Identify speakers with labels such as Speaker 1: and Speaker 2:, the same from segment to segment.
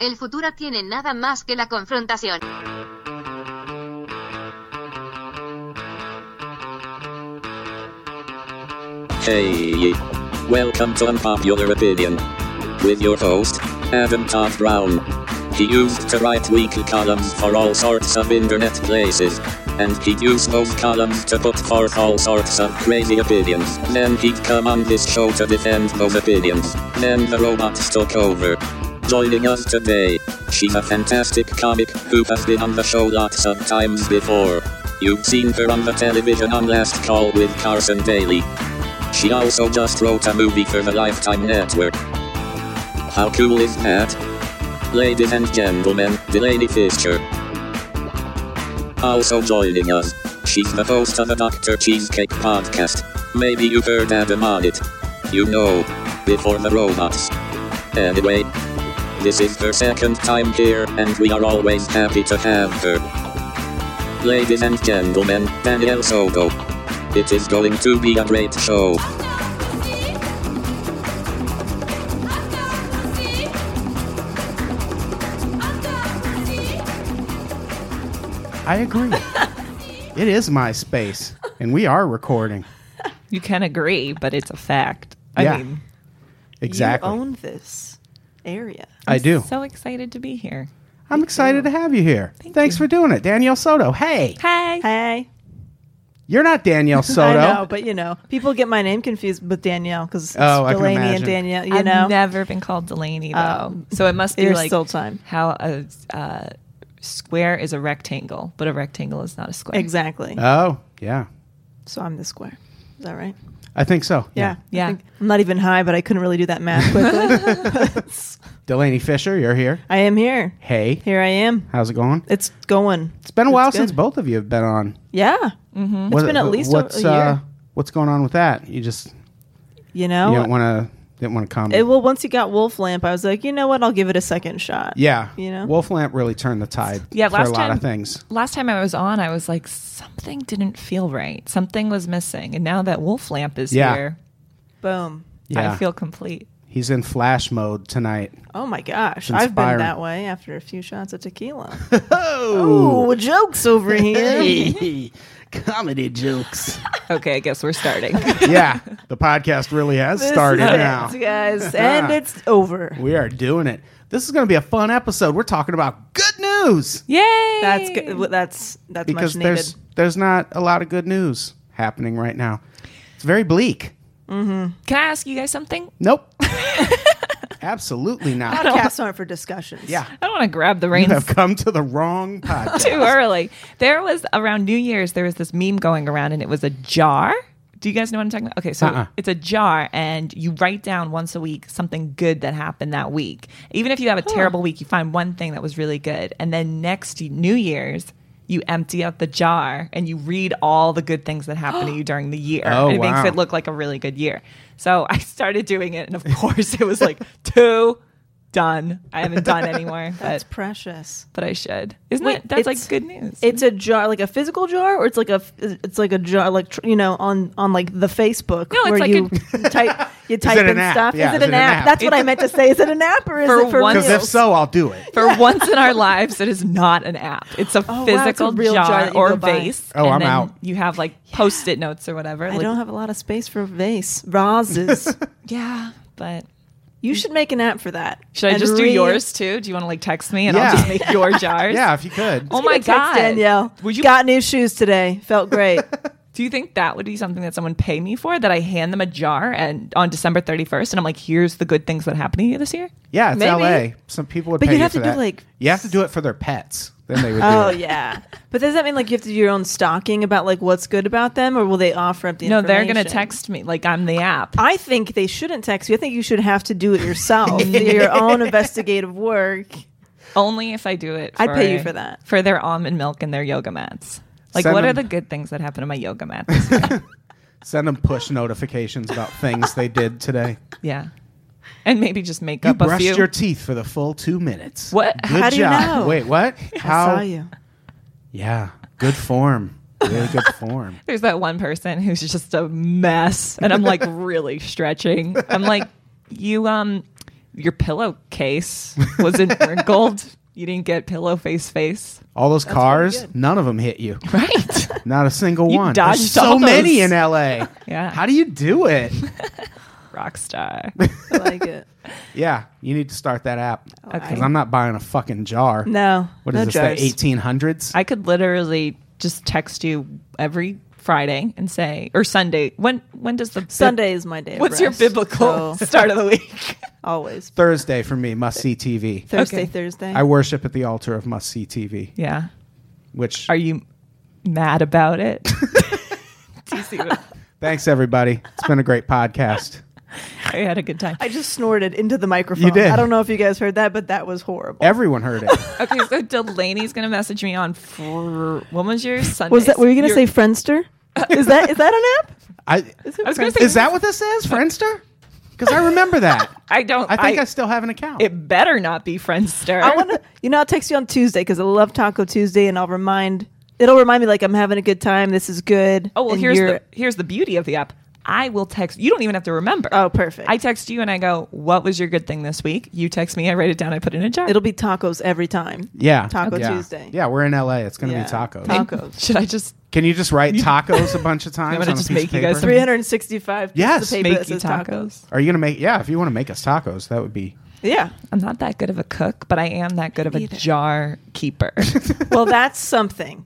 Speaker 1: El futuro tiene nada más que la confrontación.
Speaker 2: Hey, welcome to Unpopular Opinion. With your host, Adam Todd Brown. He used to write weekly columns for all sorts of internet places, and he'd use those columns to put forth all sorts of crazy opinions. Then he'd come on this show to defend those opinions. Then the robots took over. Joining us today, she's a fantastic comic who has been on the show lots of times before. You've seen her on the television on Last Call with Carson Daly. She also just wrote a movie for the Lifetime Network. How cool is that? Ladies and gentlemen, Delaney Fisher. Also joining us, she's the host of the Dr. Cheesecake podcast. Maybe you've heard Adam on it. You know, before the robots. Anyway, this is her second time here, and we are always happy to have her. Ladies and gentlemen, Danielle Soto. It is going to be a great show.
Speaker 3: I agree. It is my space, and we are recording.
Speaker 4: You can agree, but it's a fact.
Speaker 3: Yeah.
Speaker 4: I mean,
Speaker 3: Exactly.
Speaker 5: You own this area.
Speaker 3: I do.
Speaker 4: so excited to be here.
Speaker 3: I'm excited to have you here. Thanks for doing it. Danielle Soto. Hey.
Speaker 4: Hi.
Speaker 5: Hey.
Speaker 3: You're not Danielle Soto.
Speaker 5: I know, but people get my name confused with Danielle because it's
Speaker 3: I can
Speaker 5: Delaney
Speaker 3: imagine.
Speaker 5: and Danielle.
Speaker 4: I've never been called Delaney, though. So it must be
Speaker 5: there's
Speaker 4: like
Speaker 5: still time.
Speaker 4: how a square is a rectangle, but a rectangle is not a square.
Speaker 5: Exactly.
Speaker 3: Oh, yeah.
Speaker 5: So I'm the square. Is that right?
Speaker 3: I think so.
Speaker 5: Yeah.
Speaker 4: Yeah.
Speaker 5: I think- I'm not even high, but I couldn't really do that math quickly.
Speaker 3: Delaney Fisher, you're here.
Speaker 5: I am here.
Speaker 3: Hey.
Speaker 5: Here I am.
Speaker 3: How's it going?
Speaker 5: It's going.
Speaker 3: It's been a while
Speaker 5: It's
Speaker 3: since
Speaker 5: good.
Speaker 3: both of you have been on.
Speaker 5: Yeah. Mm-hmm. It's been at least a year.
Speaker 3: What's going on with that? You just
Speaker 5: You know?
Speaker 3: you didn't want to come.
Speaker 5: Well, once you got Wolf Lamp, I was like, you know what? I'll give it a second shot.
Speaker 3: Yeah.
Speaker 5: You know?
Speaker 3: Wolf Lamp really turned the tide
Speaker 4: Yeah,
Speaker 3: for a lot of things.
Speaker 4: Last time I was on, I was like, something didn't feel right. Something was missing. And now that Wolf Lamp is
Speaker 3: Yeah.
Speaker 4: here,
Speaker 5: Boom.
Speaker 3: Yeah.
Speaker 4: I feel complete.
Speaker 3: He's in flash mode tonight.
Speaker 5: Oh my gosh.
Speaker 3: It's
Speaker 5: I've been
Speaker 3: inspiring.
Speaker 5: that way after a few shots of tequila.
Speaker 3: Oh,
Speaker 5: Ooh, jokes over here.
Speaker 3: comedy jokes.
Speaker 4: Okay, I guess we're starting.
Speaker 3: Yeah, the podcast really has started
Speaker 5: This is
Speaker 3: now.
Speaker 5: it, guys. And it's over.
Speaker 3: We are doing it. This is going to be a fun episode. We're talking about good news
Speaker 4: Yay!
Speaker 5: That's good. That's
Speaker 3: because
Speaker 5: much needed.
Speaker 3: there's not a lot of good news happening right now. It's very bleak.
Speaker 4: Can I ask you guys something?
Speaker 3: Nope. Absolutely not.
Speaker 5: Podcasts aren't for discussions.
Speaker 3: Yeah.
Speaker 4: I don't want to grab the
Speaker 3: You
Speaker 4: reins
Speaker 3: have come to the wrong podcast.
Speaker 4: too early. There was around New Year's, there was this meme going around, and it was a jar. Do you guys know what I'm talking about? Okay, so it's a jar, and you write down once a week something good that happened that week. Even if you have a terrible week, you find one thing that was really good, and then next New Year's, you empty out the jar and you read all the good things that happened to you during the year.
Speaker 3: Oh,
Speaker 4: and it makes
Speaker 3: wow.
Speaker 4: it look like a really good year. So I started doing it, and of course, it was like 2 done. I haven't done anymore,
Speaker 5: That's precious.
Speaker 4: but I should. Isn't
Speaker 5: Wait,
Speaker 4: that that's like
Speaker 5: it's-
Speaker 4: good news?
Speaker 5: It's a jar, like a physical jar, or it's like a jar, like on like the Facebook
Speaker 4: No, it's
Speaker 5: where
Speaker 4: like
Speaker 5: you type
Speaker 3: it
Speaker 5: in
Speaker 3: an app?
Speaker 5: stuff.
Speaker 3: Yeah,
Speaker 5: is it an app? That's what I meant to say. Is it an app or is
Speaker 4: For
Speaker 5: it for
Speaker 4: once-
Speaker 3: Because
Speaker 5: reals?
Speaker 3: if so, I'll do it.
Speaker 4: For once in our lives, it is not an app. It's a
Speaker 5: wow,
Speaker 4: physical
Speaker 5: it's a real jar
Speaker 4: jar
Speaker 5: that you
Speaker 4: or
Speaker 5: go buy.
Speaker 4: vase.
Speaker 3: Oh,
Speaker 4: and
Speaker 3: I'm
Speaker 4: then
Speaker 3: out.
Speaker 4: You have like Post-it notes or whatever.
Speaker 5: I
Speaker 4: like,
Speaker 5: don't have a lot of space for vases.
Speaker 4: Yeah, but
Speaker 5: You should make an app for that.
Speaker 4: should I
Speaker 5: And
Speaker 4: just do
Speaker 5: read-
Speaker 4: yours too? Do you want to like text me and
Speaker 3: Yeah.
Speaker 4: I'll just make your jars?
Speaker 3: Yeah, if you could.
Speaker 4: Oh my
Speaker 5: Text
Speaker 4: god,
Speaker 5: Danielle.
Speaker 4: Would you?
Speaker 5: Got new shoes today. Felt great.
Speaker 4: Do you think that would be something that someone pay me for? That I hand them a jar and on December 31st, and I'm like, here's the good things that happened to you this year.
Speaker 3: Yeah, it's
Speaker 5: Maybe.
Speaker 3: LA. Some people would
Speaker 5: But
Speaker 3: pay
Speaker 5: you'd
Speaker 3: you
Speaker 5: have
Speaker 3: for
Speaker 5: to do,
Speaker 3: that.
Speaker 5: like-
Speaker 3: You have to do it for their pets. Then they would do
Speaker 5: Oh
Speaker 3: it.
Speaker 5: yeah, but does that mean like you have to do your own stalking about like what's good about them, or will they offer up the
Speaker 4: No,
Speaker 5: information?
Speaker 4: they're gonna text me like I'm the app.
Speaker 5: I think they shouldn't text you. I think you should have to do it yourself. Your own investigative work.
Speaker 4: Only if I do it.
Speaker 5: I'd pay you for that.
Speaker 4: For their almond milk and their yoga mats. Like,
Speaker 3: Send
Speaker 4: what are
Speaker 3: them-
Speaker 4: the good things that happen to my yoga mat this year?
Speaker 3: Send them push notifications about things they did today.
Speaker 4: Yeah. And maybe just make
Speaker 3: You
Speaker 4: up a
Speaker 3: brushed
Speaker 4: few.
Speaker 3: your teeth for the full 2 minutes.
Speaker 4: What?
Speaker 3: Good
Speaker 5: How do you
Speaker 3: job.
Speaker 5: know?
Speaker 3: Wait, what? How?
Speaker 5: I saw you.
Speaker 3: Yeah, good form. Really good form.
Speaker 4: There's that one person who's just a mess. And I'm like really stretching. I'm like, you Your pillowcase wasn't wrinkled. You didn't get pillow face.
Speaker 3: All those cars,
Speaker 5: good.
Speaker 3: none of them hit you.
Speaker 4: Right.
Speaker 3: Not a single
Speaker 4: You
Speaker 3: one.
Speaker 4: dodged
Speaker 3: There's so
Speaker 4: all those.
Speaker 3: many in LA.
Speaker 4: Yeah.
Speaker 3: How do you do it?
Speaker 4: Rockstar.
Speaker 5: I like it.
Speaker 3: Yeah, you need to start that app.
Speaker 4: Okay.
Speaker 3: Because I'm not buying a fucking jar.
Speaker 5: No.
Speaker 3: What
Speaker 5: no
Speaker 3: is this,
Speaker 5: jars.
Speaker 3: the 1800s?
Speaker 4: I could literally just text you every Friday and say, or Sunday. When does the
Speaker 5: Sunday is my day. of
Speaker 4: What's your
Speaker 5: rest,
Speaker 4: biblical
Speaker 5: so
Speaker 4: start of the week?
Speaker 5: always
Speaker 3: Thursday for me, must-see TV.
Speaker 5: Thursday.
Speaker 4: Okay.
Speaker 5: Thursday.
Speaker 3: I worship at the altar of must-see TV,
Speaker 4: Yeah.
Speaker 3: which...
Speaker 4: Are you mad about it? Do you see what?
Speaker 3: Thanks, everybody. It's been a great podcast.
Speaker 4: I had a good time.
Speaker 5: I just snorted into the microphone.
Speaker 3: You did.
Speaker 5: I don't know if you guys heard that, but that was horrible.
Speaker 3: Everyone heard it.
Speaker 4: Okay, so Delaney's gonna message me on what was your Sunday?
Speaker 5: Was that? Were you going to say Friendster? Is that an app?
Speaker 3: I
Speaker 4: was gonna say
Speaker 3: Is that what this is, Friendster? Because I remember that.
Speaker 4: I don't.
Speaker 3: I think I still have an account.
Speaker 4: It better not be Friendster.
Speaker 5: I want to. I'll text you on Tuesday because I love Taco Tuesday, and it'll remind me like I'm having a good time. This is good.
Speaker 4: Oh well,
Speaker 5: and
Speaker 4: here's the beauty of the app. I will text. You don't even have to remember.
Speaker 5: Oh, perfect.
Speaker 4: I text you and I go, "What was your good thing this week?" You text me. I write it down. I put it in a jar.
Speaker 5: It'll be tacos every time.
Speaker 3: yeah.
Speaker 5: Taco
Speaker 3: yeah.
Speaker 5: Tuesday.
Speaker 3: Yeah, we're in LA. It's going to
Speaker 5: Yeah.
Speaker 3: be tacos.
Speaker 5: Tacos.
Speaker 4: Should I just
Speaker 3: Can you just write tacos a bunch of times
Speaker 4: I'm gonna
Speaker 3: on a
Speaker 4: just
Speaker 3: piece
Speaker 4: make
Speaker 3: of
Speaker 4: you guys
Speaker 3: paper?
Speaker 4: some-
Speaker 5: 365
Speaker 3: Yes.
Speaker 5: pieces of paper
Speaker 4: make
Speaker 5: that
Speaker 4: you
Speaker 5: says
Speaker 4: tacos?
Speaker 3: Are you going to make... Yeah, if you want to make us tacos, that would be...
Speaker 5: Yeah.
Speaker 4: I'm not that good of a cook, but I am that good of a
Speaker 5: Either.
Speaker 4: jar keeper.
Speaker 5: Well, that's something.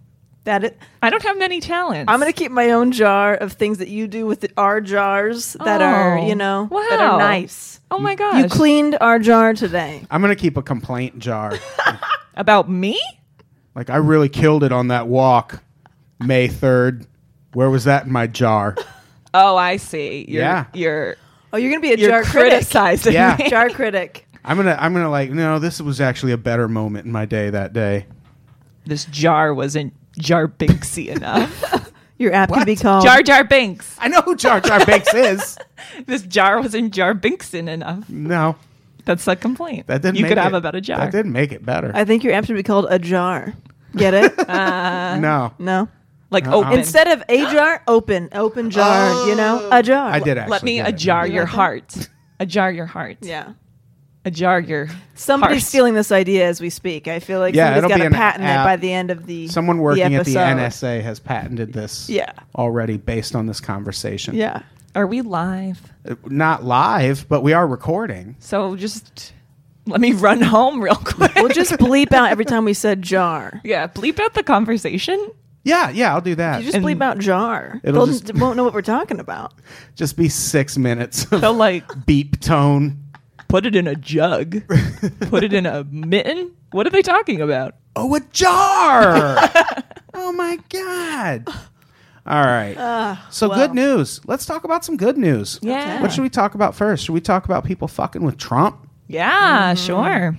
Speaker 4: I don't have many talents.
Speaker 5: I'm going to keep my own jar of things that you do with our jars that are,
Speaker 4: Oh,
Speaker 5: that are
Speaker 4: wow.
Speaker 5: nice.
Speaker 4: Oh my gosh.
Speaker 5: You cleaned our jar today.
Speaker 3: I'm going to keep a complaint jar.
Speaker 4: About me?
Speaker 3: Like, I really killed it on that walk May 3rd. Where was that in my jar?
Speaker 4: Oh, I see.
Speaker 3: Yeah.
Speaker 4: You're
Speaker 5: Oh, you're going to be a
Speaker 4: you're
Speaker 5: jar critic.
Speaker 4: criticizing
Speaker 3: Yeah.
Speaker 4: me.
Speaker 5: Jar critic.
Speaker 3: I'm gonna like, no, this was actually a better moment in my day that day.
Speaker 4: This jar wasn't Jar Binksy enough.
Speaker 5: Your app can be called
Speaker 4: Jar Jar Binks.
Speaker 3: I know who Jar Jar Binks is.
Speaker 4: This jar wasn't Jar Binksin enough.
Speaker 3: No,
Speaker 4: That's a complaint.
Speaker 3: that didn't.
Speaker 4: You
Speaker 3: make
Speaker 4: could
Speaker 3: it,
Speaker 4: have a better jar.
Speaker 3: That didn't make it better.
Speaker 5: I think your app should be called a jar. Get it?
Speaker 3: No,
Speaker 5: No.
Speaker 4: Like
Speaker 3: Uh-uh.
Speaker 4: open.
Speaker 5: Instead of a jar, open jar. A jar.
Speaker 3: I did actually.
Speaker 4: Let me
Speaker 3: get it.
Speaker 4: ajar
Speaker 5: You
Speaker 4: your
Speaker 5: like that?
Speaker 4: heart. Ajar your heart.
Speaker 5: Yeah.
Speaker 4: Ajar your
Speaker 5: Somebody's
Speaker 4: heart.
Speaker 5: stealing this idea as we speak. I feel like
Speaker 3: Yeah, it'll
Speaker 5: somebody's
Speaker 3: be
Speaker 5: got
Speaker 3: an
Speaker 5: to patent it
Speaker 3: app.
Speaker 5: by the end of the
Speaker 3: Someone working at the
Speaker 5: episode.
Speaker 3: NSA has patented this.
Speaker 5: Yeah.
Speaker 3: Already based on this conversation.
Speaker 5: Yeah.
Speaker 4: Are we live?
Speaker 3: Not live, but we are recording.
Speaker 4: So just let me run home real quick.
Speaker 5: We'll just bleep out every time we said jar.
Speaker 4: Yeah, bleep out the conversation.
Speaker 3: Yeah, I'll do that.
Speaker 5: You just
Speaker 4: And-
Speaker 5: bleep out jar.
Speaker 3: It'll
Speaker 5: They'll
Speaker 3: just-
Speaker 5: won't know what we're talking about.
Speaker 3: Just be 6 minutes of
Speaker 4: So like
Speaker 3: beep tone.
Speaker 4: put it in a jug. Put it in a mitten. What are they talking about?
Speaker 3: Oh, a jar! Oh my god! All right. So
Speaker 5: well.
Speaker 3: good news. Let's talk about some good news.
Speaker 4: Yeah.
Speaker 3: What should we talk about first? Should we talk about people fucking with Trump?
Speaker 4: Yeah, sure.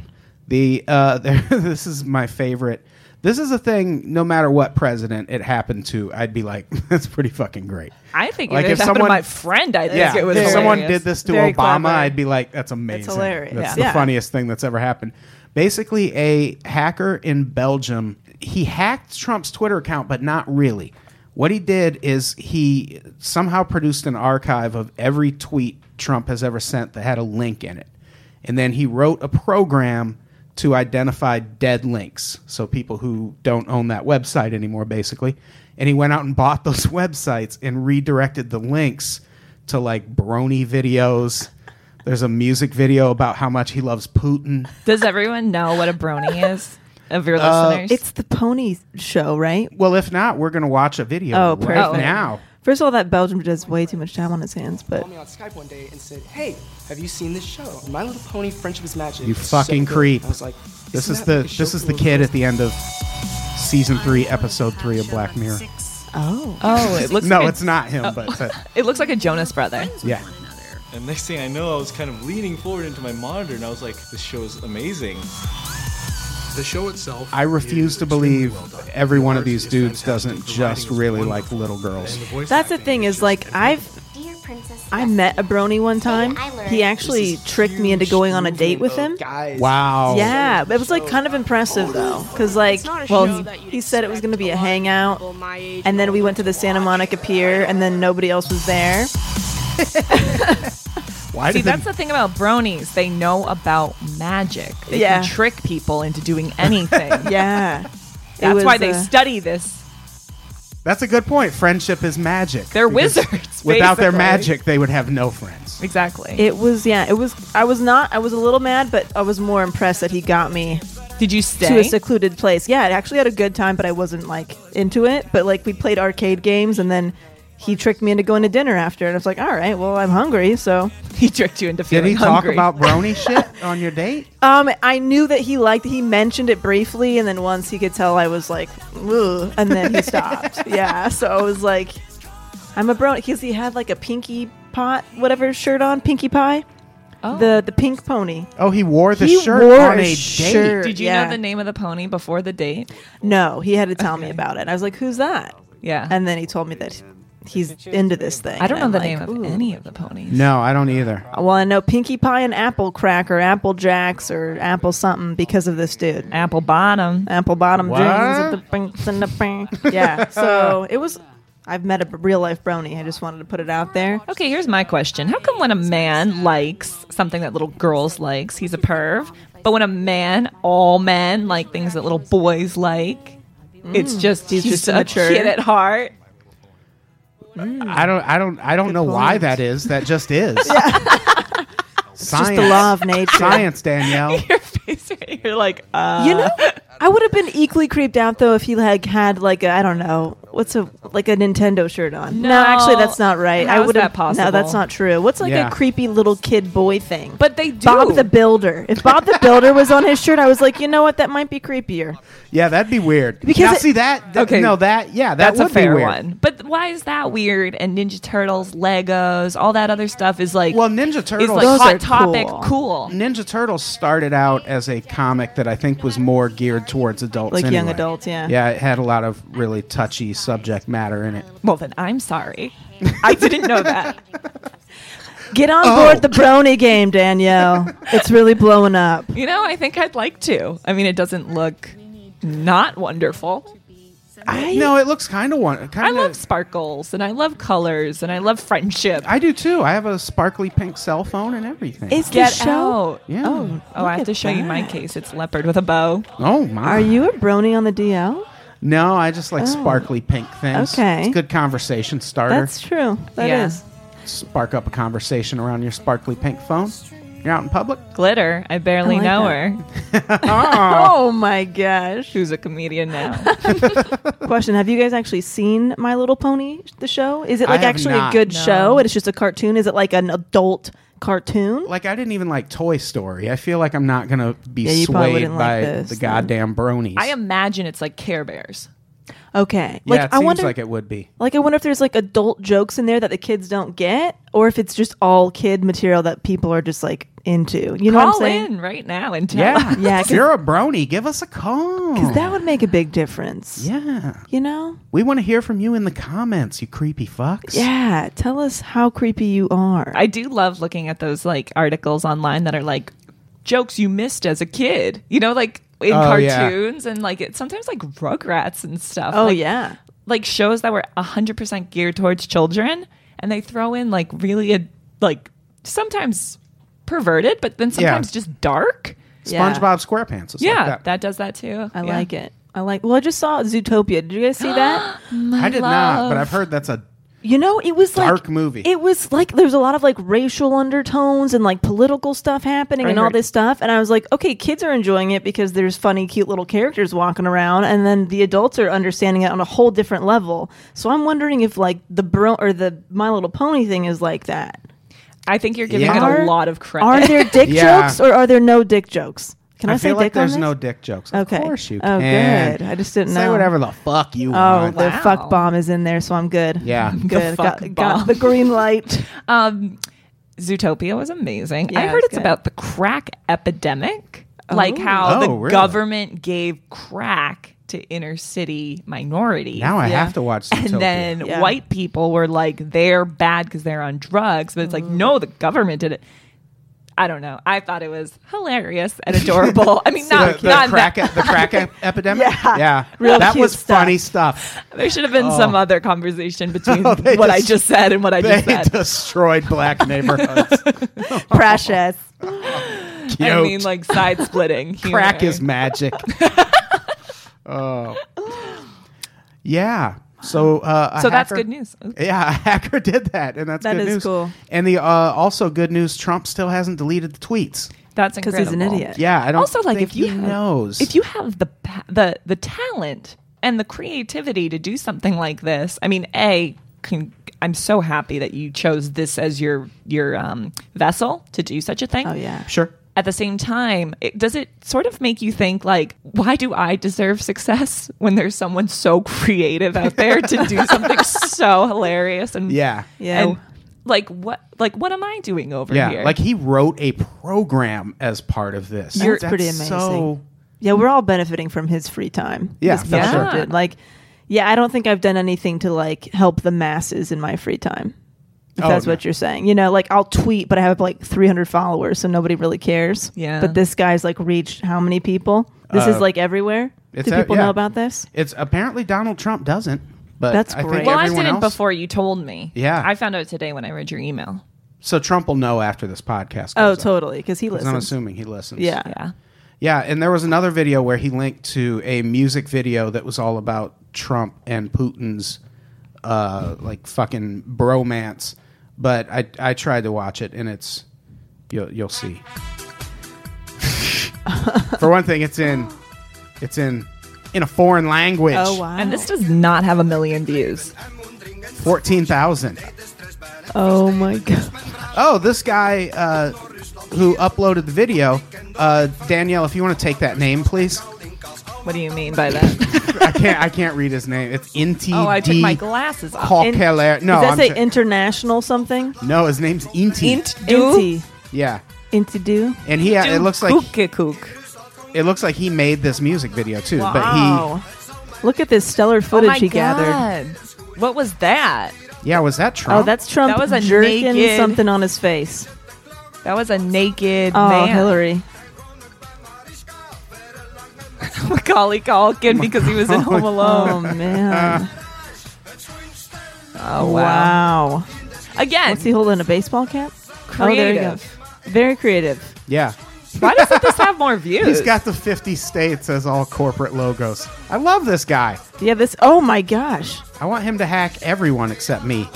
Speaker 3: This is my favorite. This is a thing. No matter what president it happened to, I'd be like, "That's pretty fucking great."
Speaker 4: I think
Speaker 3: Like,
Speaker 4: if
Speaker 3: if
Speaker 4: it happened
Speaker 3: someone-
Speaker 4: to my friend, I think
Speaker 3: Yeah,
Speaker 4: it was
Speaker 3: if someone
Speaker 4: hilarious.
Speaker 3: did this to
Speaker 5: Very
Speaker 3: Obama,
Speaker 5: clever.
Speaker 3: I'd be like, "That's amazing.
Speaker 5: hilarious.
Speaker 3: That's
Speaker 5: Yeah.
Speaker 3: the funniest thing that's ever happened." Basically, a hacker in Belgium, he hacked Trump's Twitter account, but not really. What he did is he somehow produced an archive of every tweet Trump has ever sent that had a link in it. And then he wrote a program to identify dead links. So people who don't own that website anymore, basically. And he went out and bought those websites and redirected the links to like brony videos. There's a music video about how much he loves Putin.
Speaker 4: Does everyone know what a brony is of your listeners?
Speaker 5: It's the pony show, right?
Speaker 3: Well, if not, we're going to watch a video
Speaker 5: Oh,
Speaker 3: right
Speaker 5: perfect.
Speaker 3: now.
Speaker 5: First of all, that Belgium does way too much time on his hands, but
Speaker 6: Called me on Skype one day and said, "Hey, have you seen this show, My Little Pony: Friendship is Magic?"
Speaker 3: You
Speaker 6: It's so
Speaker 3: fucking
Speaker 6: good."
Speaker 3: creep.
Speaker 6: I was like,
Speaker 3: This
Speaker 6: "Isn't
Speaker 3: is
Speaker 6: that
Speaker 3: the
Speaker 6: like a show
Speaker 3: this is
Speaker 6: for
Speaker 3: the
Speaker 6: little
Speaker 3: kid
Speaker 6: girls?"
Speaker 3: at the end of season 3, episode 3 of Black Mirror.
Speaker 4: oh, it looks
Speaker 3: No,
Speaker 4: like
Speaker 3: it's not him, but
Speaker 4: it looks like a Jonas brother.
Speaker 3: yeah.
Speaker 7: And next thing I know, I was kind of leaning forward into my monitor, and I was like, "This show is amazing."
Speaker 8: The show itself.
Speaker 3: I refuse
Speaker 8: is
Speaker 3: to believe
Speaker 8: extremely well done.
Speaker 3: every
Speaker 8: The
Speaker 3: one of
Speaker 8: art
Speaker 3: these
Speaker 8: is
Speaker 3: dudes
Speaker 8: fantastic,
Speaker 3: doesn't
Speaker 8: the
Speaker 3: just
Speaker 8: writing is
Speaker 3: really
Speaker 8: wonderful,
Speaker 3: like little girls.
Speaker 8: and the voice
Speaker 5: that's the
Speaker 8: acting
Speaker 5: thing is like I met a brony one time. He actually tricked me into going on a date with him.
Speaker 6: Guys,
Speaker 3: Wow.
Speaker 5: Yeah, it was like kind of impressive though, because like, well, he said it was going to be a hangout, and then we went to the Santa Monica Pier, and then nobody else was there.
Speaker 4: See, that's the thing about bronies. They know about magic. They can trick people into doing anything.
Speaker 5: Yeah.
Speaker 4: That's why they study this.
Speaker 3: That's a good point. Friendship is magic.
Speaker 4: They're wizards.
Speaker 3: Without their magic, they would have no friends.
Speaker 4: Exactly.
Speaker 5: It was. I was a little mad, but I was more impressed that he got me.
Speaker 4: Did you stay
Speaker 5: to a secluded place? Yeah, I actually had a good time, but I wasn't like into it. But like we played arcade games, and then he tricked me into going to dinner after, and I was like, all right, well, I'm hungry, so
Speaker 4: he tricked you into feeling
Speaker 3: hungry. Did he
Speaker 4: hungry.
Speaker 3: talk about brony shit on your date?
Speaker 5: I knew that he mentioned it briefly, and then once he could tell I was like, ugh, and then he stopped. Yeah, so I was like, I'm a brony, because he had like a Pinkie Pot, whatever shirt on, Pinkie Pie. Oh. The pink pony.
Speaker 3: Oh, he wore the shirt on a date.
Speaker 4: Did you know the name of the pony before the date?
Speaker 5: No, he had to tell me about it. I was like, who's that?
Speaker 4: Yeah.
Speaker 5: And then he told me that he's into this thing.
Speaker 4: I don't know the name of any of the ponies.
Speaker 3: No, I don't either.
Speaker 5: Well, I know Pinkie Pie and Apple Crack or Apple Jacks or Apple something because of this dude.
Speaker 4: Apple Bottom
Speaker 5: jeans. Yeah. So it was. I've met a real life brony. I just wanted to put it out there.
Speaker 4: Okay, here's my question. How come when a man likes something that little girls likes, he's a perv? But when all men like things that little boys like, it's just he's just a kid at heart.
Speaker 3: I don't know why that is. That just is.
Speaker 5: It's just the law of nature.
Speaker 3: Science, Danielle.
Speaker 4: Your face right here, like,
Speaker 5: You know, I would have been equally creeped out though if he had like a, I don't know, what's a Nintendo shirt on. No, actually that's not right.
Speaker 4: How is that possible?
Speaker 5: No, that's not true. What's a creepy little kid boy thing?
Speaker 4: But they do.
Speaker 5: Bob the Builder. If Bob the Builder was on his shirt, I was like, you know what? That might be creepier.
Speaker 3: Yeah, that'd be weird.
Speaker 5: Because
Speaker 3: that's
Speaker 4: a fair
Speaker 3: weird.
Speaker 4: one. But why is that weird? And Ninja Turtles, Legos, all that other stuff is like,
Speaker 3: well, Ninja Turtles
Speaker 4: is like hot topic, cool.
Speaker 3: Ninja Turtles started out as a comic that I think was more geared towards adults,
Speaker 5: like
Speaker 3: anyway.
Speaker 5: young adults. Yeah,
Speaker 3: yeah, it had a lot of really touchy subject matter in it.
Speaker 4: Well, then I'm sorry, I didn't know that.
Speaker 5: Get on board the brony game, Danielle. It's really blowing up.
Speaker 4: You know, I think I'd like to. I mean, it doesn't look not wonderful.
Speaker 3: No, it looks kind of
Speaker 4: I love sparkles, and I love colors, and I love friendship.
Speaker 3: I do too. I have a sparkly pink cell phone and everything.
Speaker 5: Is the show?
Speaker 4: Out. Yeah. Oh, I have to show you my case. It's leopard with a bow.
Speaker 3: Oh my!
Speaker 5: Are you a brony on the DL?
Speaker 3: No, I just like sparkly pink things.
Speaker 5: Okay,
Speaker 3: it's a good conversation starter.
Speaker 5: That's true. That is.
Speaker 3: Spark up a conversation around your sparkly pink phone. You're out in public.
Speaker 4: Glitter. I barely know her.
Speaker 5: Oh my gosh.
Speaker 4: Who's a comedian now?
Speaker 5: Question: have you guys actually seen My Little Pony, the show? Is it like actually
Speaker 3: not.
Speaker 5: a good show? It's just a cartoon? Is it like an adult cartoon?
Speaker 3: Like, I didn't even like Toy Story. I feel like I'm not going to be swayed by the goddamn bronies.
Speaker 4: I imagine it's like Care Bears.
Speaker 5: Okay.
Speaker 3: Yeah, it seems like it would be.
Speaker 5: Like, I wonder if there's like adult jokes in there that the kids don't get, or if it's just all kid material that people are just like into. You know what I'm saying?
Speaker 4: Call in right now and tell us.
Speaker 5: Yeah.
Speaker 3: If you're a brony, give us a call.
Speaker 5: Because that would make a big difference.
Speaker 3: Yeah.
Speaker 5: You know?
Speaker 3: We want to hear from you in the comments, you creepy fucks.
Speaker 5: Yeah. Tell us how creepy you are.
Speaker 4: I do love looking at those like articles online that are like jokes you missed as a kid. You know, like in cartoons and like it sometimes like Rugrats and stuff.
Speaker 5: Oh,
Speaker 4: like,
Speaker 5: yeah.
Speaker 4: Like shows that were 100% geared towards children, and they throw in like really like sometimes perverted, but then sometimes just dark.
Speaker 3: SpongeBob SquarePants is like that.
Speaker 4: That does that too.
Speaker 5: I like it. Well, I just saw Zootopia. Did you guys see that?
Speaker 3: I did not, but I've heard that's a
Speaker 5: it was
Speaker 3: dark movie.
Speaker 5: It was like there's a lot of like racial undertones and like political stuff happening and all this stuff. And I was like, okay, kids are enjoying it because there's funny, cute little characters walking around, and then the adults are understanding it on a whole different level. So I'm wondering if like the My Little Pony thing is like that.
Speaker 4: I think you're giving it a lot of credit.
Speaker 5: Are there dick jokes or are there no dick jokes? Can I say
Speaker 3: feel like
Speaker 5: dick
Speaker 3: there's
Speaker 5: on this?
Speaker 3: no dick jokes.
Speaker 5: Okay.
Speaker 3: Of course you
Speaker 5: can. Oh, good. I just didn't know.
Speaker 3: Say whatever the fuck you want.
Speaker 5: Oh, the fuck bomb is in there, so I'm good.
Speaker 3: Yeah.
Speaker 5: I'm good.
Speaker 4: The
Speaker 5: got the green light.
Speaker 4: Zootopia was amazing.
Speaker 5: Yeah,
Speaker 4: I heard it's about the crack epidemic. Like how the government gave crack to inner city minorities.
Speaker 3: Now I have to watch Zootopia.
Speaker 4: And then white people were like, they're bad because they're on drugs. But it's like, no, the government did it. I don't know. I thought it was hilarious and adorable. I mean, not
Speaker 3: the
Speaker 4: not
Speaker 3: crack
Speaker 4: that.
Speaker 3: the crack epidemic.
Speaker 5: Yeah. Real
Speaker 3: that
Speaker 5: cute
Speaker 3: was
Speaker 5: stuff.
Speaker 3: funny stuff.
Speaker 4: There should have been some other conversation between
Speaker 3: they
Speaker 4: what I just said and what I
Speaker 3: They
Speaker 4: just said.
Speaker 3: destroyed black neighborhoods.
Speaker 5: Precious.
Speaker 3: Cute.
Speaker 4: I mean, like side splitting.
Speaker 3: Crack is magic. Oh, yeah. So,
Speaker 4: So that's good news.
Speaker 3: Yeah, a hacker did that, and that's
Speaker 5: That
Speaker 3: good
Speaker 5: is
Speaker 3: news.
Speaker 5: cool.
Speaker 3: And the also good news: Trump still hasn't deleted the tweets.
Speaker 4: That's
Speaker 5: Because
Speaker 4: incredible.
Speaker 5: he's an idiot.
Speaker 3: Yeah, I don't.
Speaker 4: Also, like
Speaker 3: think
Speaker 4: if you
Speaker 3: he
Speaker 4: have,
Speaker 3: knows,
Speaker 4: if you have the talent and the creativity to do something like this, I mean, I'm so happy that you chose this as your vessel to do such a thing.
Speaker 5: Oh, yeah.
Speaker 3: sure.
Speaker 4: At the same time, does it sort of make you think, like, why do I deserve success when there's someone so creative out there to do something so hilarious and
Speaker 3: Yeah,
Speaker 5: Yeah.
Speaker 4: and what am I doing over
Speaker 3: yeah.
Speaker 4: here?
Speaker 3: Like he wrote a program as part of this.
Speaker 5: It's
Speaker 3: That's
Speaker 5: pretty amazing.
Speaker 3: So,
Speaker 5: Yeah, we're all benefiting from his free time.
Speaker 3: Yeah,
Speaker 5: This
Speaker 3: for
Speaker 5: fella
Speaker 4: sure.
Speaker 5: did. Like, yeah, I don't think I've done anything to like help the masses in my free time. If
Speaker 3: Oh,
Speaker 5: that's
Speaker 3: no.
Speaker 5: what you're saying. You know, like I'll tweet, but I have like 300 followers, so nobody really cares.
Speaker 4: Yeah.
Speaker 5: But this guy's like reached how many people? This is like everywhere.
Speaker 3: it's
Speaker 5: Do
Speaker 3: a-
Speaker 5: people
Speaker 3: yeah.
Speaker 5: know about this?
Speaker 3: It's apparently Donald Trump doesn't. But
Speaker 5: That's
Speaker 3: I think
Speaker 5: great.
Speaker 4: well, I
Speaker 3: everyone
Speaker 4: didn't
Speaker 3: else,
Speaker 4: before you told me.
Speaker 3: Yeah.
Speaker 4: I found out today when I read your email.
Speaker 3: So Trump will know after this podcast.
Speaker 5: Oh,
Speaker 3: goes up.
Speaker 5: totally, because he
Speaker 3: 'Cause
Speaker 5: listens.
Speaker 3: I'm assuming he listens.
Speaker 5: Yeah.
Speaker 4: Yeah.
Speaker 3: Yeah, and there was another video where he linked to a music video that was all about Trump and Putin's like fucking bromance. But I tried to watch it, and it's you'll see. For one thing, it's in a foreign language.
Speaker 5: Oh wow.
Speaker 4: And this does not have 1 million views.
Speaker 3: 14,000.
Speaker 5: Oh my god.
Speaker 3: Oh, this guy who uploaded the video, Danielle, if you want to take that name, please.
Speaker 4: What do you mean by that?
Speaker 3: I can't read his name. It's Inti.
Speaker 4: Oh, I took my glasses off.
Speaker 3: Kokeler. No,
Speaker 5: Does that say
Speaker 3: I'm
Speaker 5: international something?
Speaker 3: no, his name's Inti.
Speaker 5: Inti.
Speaker 3: Yeah,
Speaker 5: Inti do.
Speaker 3: and he it looks like
Speaker 4: Kook.
Speaker 3: it looks like he made this music video too.
Speaker 5: Wow. Look at this stellar footage he gathered.
Speaker 4: What was that?
Speaker 3: But yeah, was that Trump?
Speaker 5: Oh, that's Trump
Speaker 4: That was a
Speaker 5: jerking
Speaker 4: naked-
Speaker 5: something on his face.
Speaker 4: That was a naked
Speaker 5: Oh,
Speaker 4: man.
Speaker 5: Hillary.
Speaker 4: Macaulay Culkin because he was in Home
Speaker 5: Oh,
Speaker 4: Alone.
Speaker 5: man.
Speaker 4: Oh,
Speaker 5: Wow.
Speaker 4: Again,
Speaker 5: What's he holding, a baseball cap? Oh, there you go.
Speaker 4: creative.
Speaker 5: Very creative.
Speaker 3: yeah.
Speaker 4: Why doesn't this have more views?
Speaker 3: He's got the 50 states as all corporate logos. I love this guy.
Speaker 5: Yeah, this. Oh my gosh.
Speaker 3: I want him to hack everyone except me.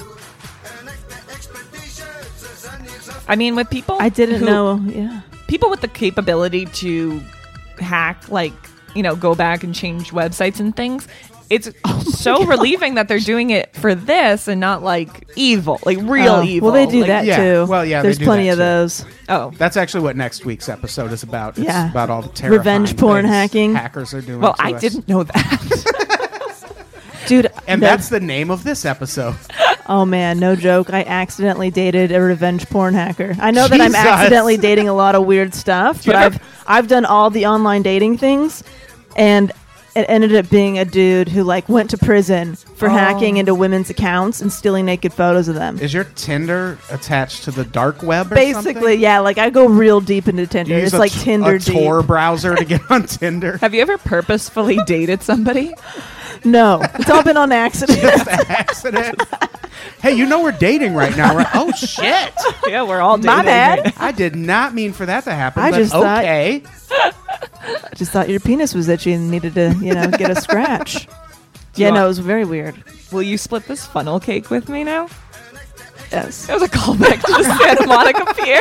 Speaker 4: I mean, with people,
Speaker 5: I didn't
Speaker 4: who-
Speaker 5: know. Yeah.
Speaker 4: people with the capability to hack, like, go back and change websites and things. It's so relieving that they're doing it for this and not like evil, like real
Speaker 5: Oh,
Speaker 4: evil.
Speaker 5: Well, they do
Speaker 4: Like,
Speaker 5: that
Speaker 3: yeah.
Speaker 5: too.
Speaker 3: Well, yeah, they
Speaker 5: There's
Speaker 3: do
Speaker 5: plenty
Speaker 3: that
Speaker 5: of
Speaker 3: too.
Speaker 5: those.
Speaker 4: Oh,
Speaker 3: That's actually what next week's episode is about. It's
Speaker 5: Yeah.
Speaker 3: about all the terrifying
Speaker 5: Revenge porn
Speaker 3: things
Speaker 5: hacking.
Speaker 3: hackers are doing.
Speaker 4: well,
Speaker 3: to
Speaker 4: I
Speaker 3: us.
Speaker 4: didn't know that.
Speaker 5: Dude.
Speaker 3: And
Speaker 5: no-
Speaker 3: that's the name of this episode.
Speaker 5: Oh man, no joke. I accidentally dated a revenge porn hacker. I know that I'm
Speaker 3: Jesus.
Speaker 5: accidentally dating a lot of weird stuff, but I've done all the online dating things, and it ended up being a dude who like went to prison for hacking into women's accounts and stealing naked photos of them.
Speaker 3: Is your Tinder attached to the dark web? Or
Speaker 5: Basically,
Speaker 3: something?
Speaker 5: yeah. Like I go real deep into Tinder.
Speaker 3: You use
Speaker 5: It's like Tinder
Speaker 3: a
Speaker 5: deep.
Speaker 3: Tor browser to get on Tinder.
Speaker 4: Have you ever purposefully dated somebody?
Speaker 5: No, it's all been on accident.
Speaker 3: Accident. Hey, we're dating right now, right? Oh shit!
Speaker 4: Yeah, we're all dating.
Speaker 5: My bad.
Speaker 3: I did not mean for that to happen.
Speaker 5: I
Speaker 3: but
Speaker 5: just thought-
Speaker 3: okay.
Speaker 5: I just thought your penis was itchy and needed to, get a scratch. Yeah, no, it was very weird.
Speaker 4: Will you split this funnel cake with me now?
Speaker 5: Yes.
Speaker 4: That was a callback to the Santa Monica Pier.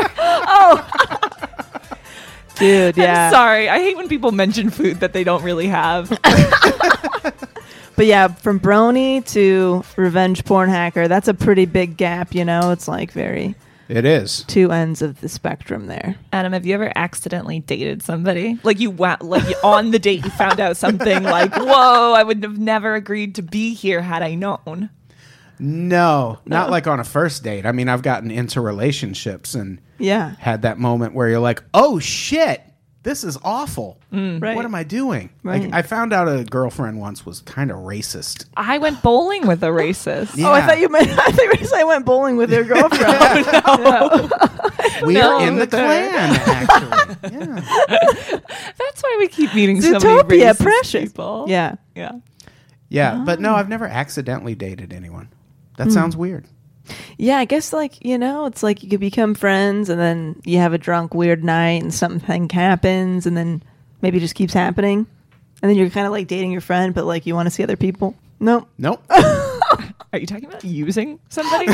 Speaker 5: Dude, yeah.
Speaker 4: I'm sorry. I hate when people mention food that they don't really have.
Speaker 5: But yeah, from brony to revenge porn hacker, that's a pretty big gap, It's like very
Speaker 3: It is.
Speaker 5: two ends of the spectrum there.
Speaker 4: Adam, have you ever accidentally dated somebody? Like on the date you found out something like, whoa, I would have never agreed to be here had I known.
Speaker 3: No, not like on a first date. I mean, I've gotten into relationships and
Speaker 5: Yeah.
Speaker 3: had that moment where you're like, oh shit, this is awful.
Speaker 5: Right.
Speaker 3: What am I doing?
Speaker 5: Right.
Speaker 3: Like, I found out a girlfriend once was kind of racist.
Speaker 4: I went bowling with a racist.
Speaker 3: Yeah.
Speaker 5: Oh, I thought you were going to say I went bowling with your girlfriend.
Speaker 3: We're in the Klan, actually. Yeah.
Speaker 4: That's why we keep meeting so many
Speaker 5: Zootopia,
Speaker 4: racist
Speaker 5: precious
Speaker 4: people.
Speaker 5: Yeah.
Speaker 3: Yeah, but no, I've never accidentally dated anyone. That sounds weird.
Speaker 5: Yeah, I guess it's like you could become friends and then you have a drunk weird night and something happens and then maybe it just keeps happening. And then you're kind of like dating your friend, but like you want to see other people. Nope.
Speaker 4: Are you talking about using somebody?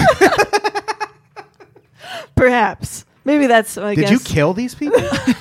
Speaker 5: Perhaps. Maybe that's, I
Speaker 3: Did
Speaker 5: guess.
Speaker 3: you kill these people?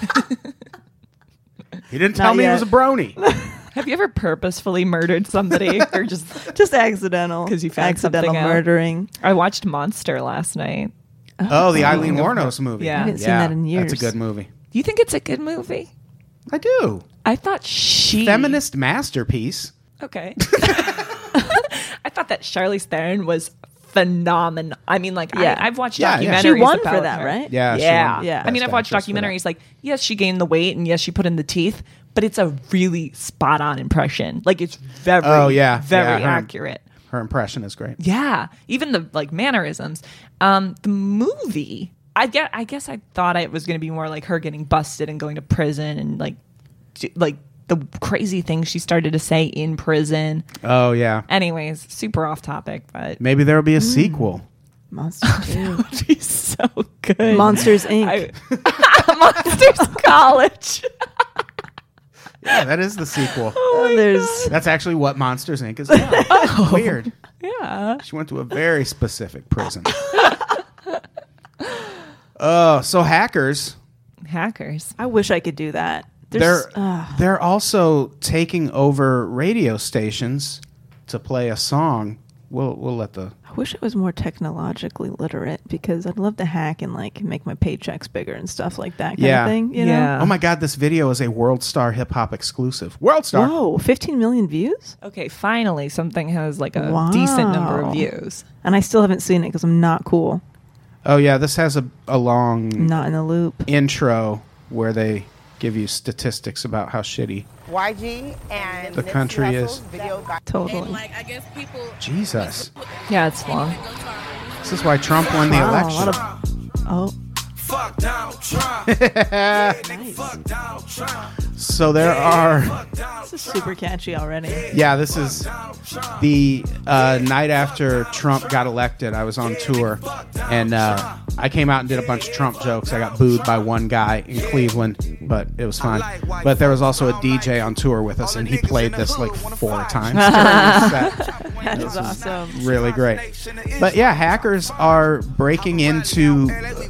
Speaker 3: He didn't tell
Speaker 5: Not
Speaker 3: me he
Speaker 5: yet.
Speaker 3: was a brony.
Speaker 4: Have you ever purposefully murdered somebody or just...
Speaker 5: Just accidental.
Speaker 4: 'Cause you found
Speaker 5: accidental
Speaker 4: something out.
Speaker 5: murdering.
Speaker 4: I watched Monster last night.
Speaker 3: Oh, the Eileen Wuornos movie.
Speaker 4: Yeah. I
Speaker 5: haven't seen that in years.
Speaker 3: That's a good movie.
Speaker 4: Do you think it's a good movie?
Speaker 3: I do.
Speaker 4: I thought
Speaker 3: Feminist masterpiece.
Speaker 4: Okay. I thought that Charlize Theron was phenomenal. I mean, like,
Speaker 5: Yeah.
Speaker 4: I've watched
Speaker 3: Yeah, yeah.
Speaker 4: documentaries
Speaker 5: She won
Speaker 4: about
Speaker 5: for that,
Speaker 4: her.
Speaker 5: right?
Speaker 3: Yeah. she
Speaker 4: Yeah.
Speaker 3: won
Speaker 5: Yeah.
Speaker 4: I mean,
Speaker 3: Best
Speaker 4: I've watched
Speaker 3: Actress for that.
Speaker 4: documentaries like, yes, she gained the weight and yes, she put in the teeth, but it's a really spot on impression. Like, it's very, very accurate.
Speaker 3: Her impression is great.
Speaker 4: Yeah. Even the like mannerisms. The movie, I guess I thought it was going to be more like her getting busted and going to prison and like the crazy things she started to say in prison.
Speaker 3: Oh, yeah.
Speaker 4: Anyways, super off topic, but
Speaker 3: Maybe there'll be a sequel.
Speaker 5: Monsters 2.
Speaker 4: she's so good.
Speaker 5: Monsters Inc.
Speaker 4: Monsters College.
Speaker 3: Yeah, that is the sequel.
Speaker 5: There's
Speaker 3: That's actually what Monsters Inc. is about. Weird.
Speaker 4: Yeah.
Speaker 3: She went to a very specific prison. Oh, so hackers.
Speaker 4: Hackers.
Speaker 5: I wish I could do that.
Speaker 3: They're also taking over radio stations to play a song. We'll let the
Speaker 5: I wish I was more technologically literate because I'd love to hack and like make my paychecks bigger and stuff like that kind
Speaker 3: Yeah.
Speaker 5: of thing. You know?
Speaker 4: Yeah.
Speaker 3: Oh my God, this video is a World Star Hip Hop exclusive. World Star.
Speaker 5: Whoa, 15 million views?
Speaker 4: Okay, finally something has like a decent number of views.
Speaker 5: And I still haven't seen it because I'm not cool.
Speaker 3: Oh yeah, this has a long
Speaker 5: Not in the loop.
Speaker 3: intro where they give you statistics about how shitty
Speaker 9: YG and
Speaker 3: the country is.
Speaker 5: Totally.
Speaker 9: I guess people.
Speaker 3: Jesus.
Speaker 4: Yeah, it's long.
Speaker 3: This is why Trump won the
Speaker 5: Wow, a
Speaker 3: election.
Speaker 5: lot of- oh,
Speaker 9: Fuck Donald Trump. Nigga, fuck Donald Trump.
Speaker 3: So there are,
Speaker 5: this is super catchy already.
Speaker 3: yeah, this is the night after Trump got elected. I was on tour, and I came out and did a bunch of Trump jokes. I got booed by one guy in Cleveland, but it was fine. But there was also a DJ on tour with us, and he played this like 4 times during his set.
Speaker 5: That is awesome.
Speaker 3: Really great. But yeah, hackers are breaking into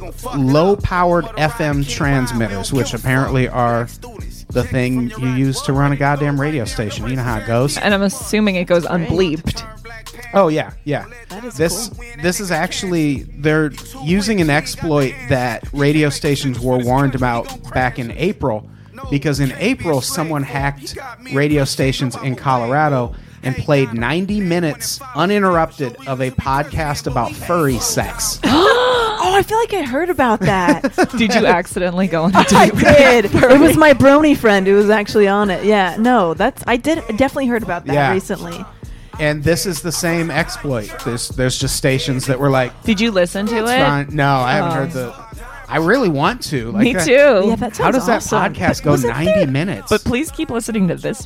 Speaker 3: low-powered FM transmitters, which apparently are the thing you use to run a goddamn radio station. You know how it goes.
Speaker 4: And I'm assuming it goes unbleeped.
Speaker 3: Oh yeah, yeah.
Speaker 5: That is
Speaker 3: This is actually, they're using an exploit that radio stations were warned about back in April, because in April someone hacked radio stations in Colorado and played 90 minutes uninterrupted of a podcast about furry sex.
Speaker 5: Oh, I feel like I heard about that.
Speaker 4: Did you accidentally go on a
Speaker 5: I
Speaker 4: date?
Speaker 5: did. It was my brony friend who was actually on it. Yeah, no, I definitely heard about that
Speaker 3: Yeah.
Speaker 5: recently.
Speaker 3: And this is the same exploit. There's just stations that were like,
Speaker 4: Did you listen to
Speaker 3: it's
Speaker 4: it?
Speaker 3: fine. No, I haven't heard the. I really want to. Like
Speaker 4: Me
Speaker 3: that-
Speaker 4: too.
Speaker 5: Yeah, that
Speaker 3: How
Speaker 5: sounds
Speaker 3: does that
Speaker 5: awesome.
Speaker 3: podcast
Speaker 5: But
Speaker 3: go
Speaker 5: wasn't
Speaker 3: 90
Speaker 5: there-
Speaker 3: minutes?
Speaker 4: But please keep listening to this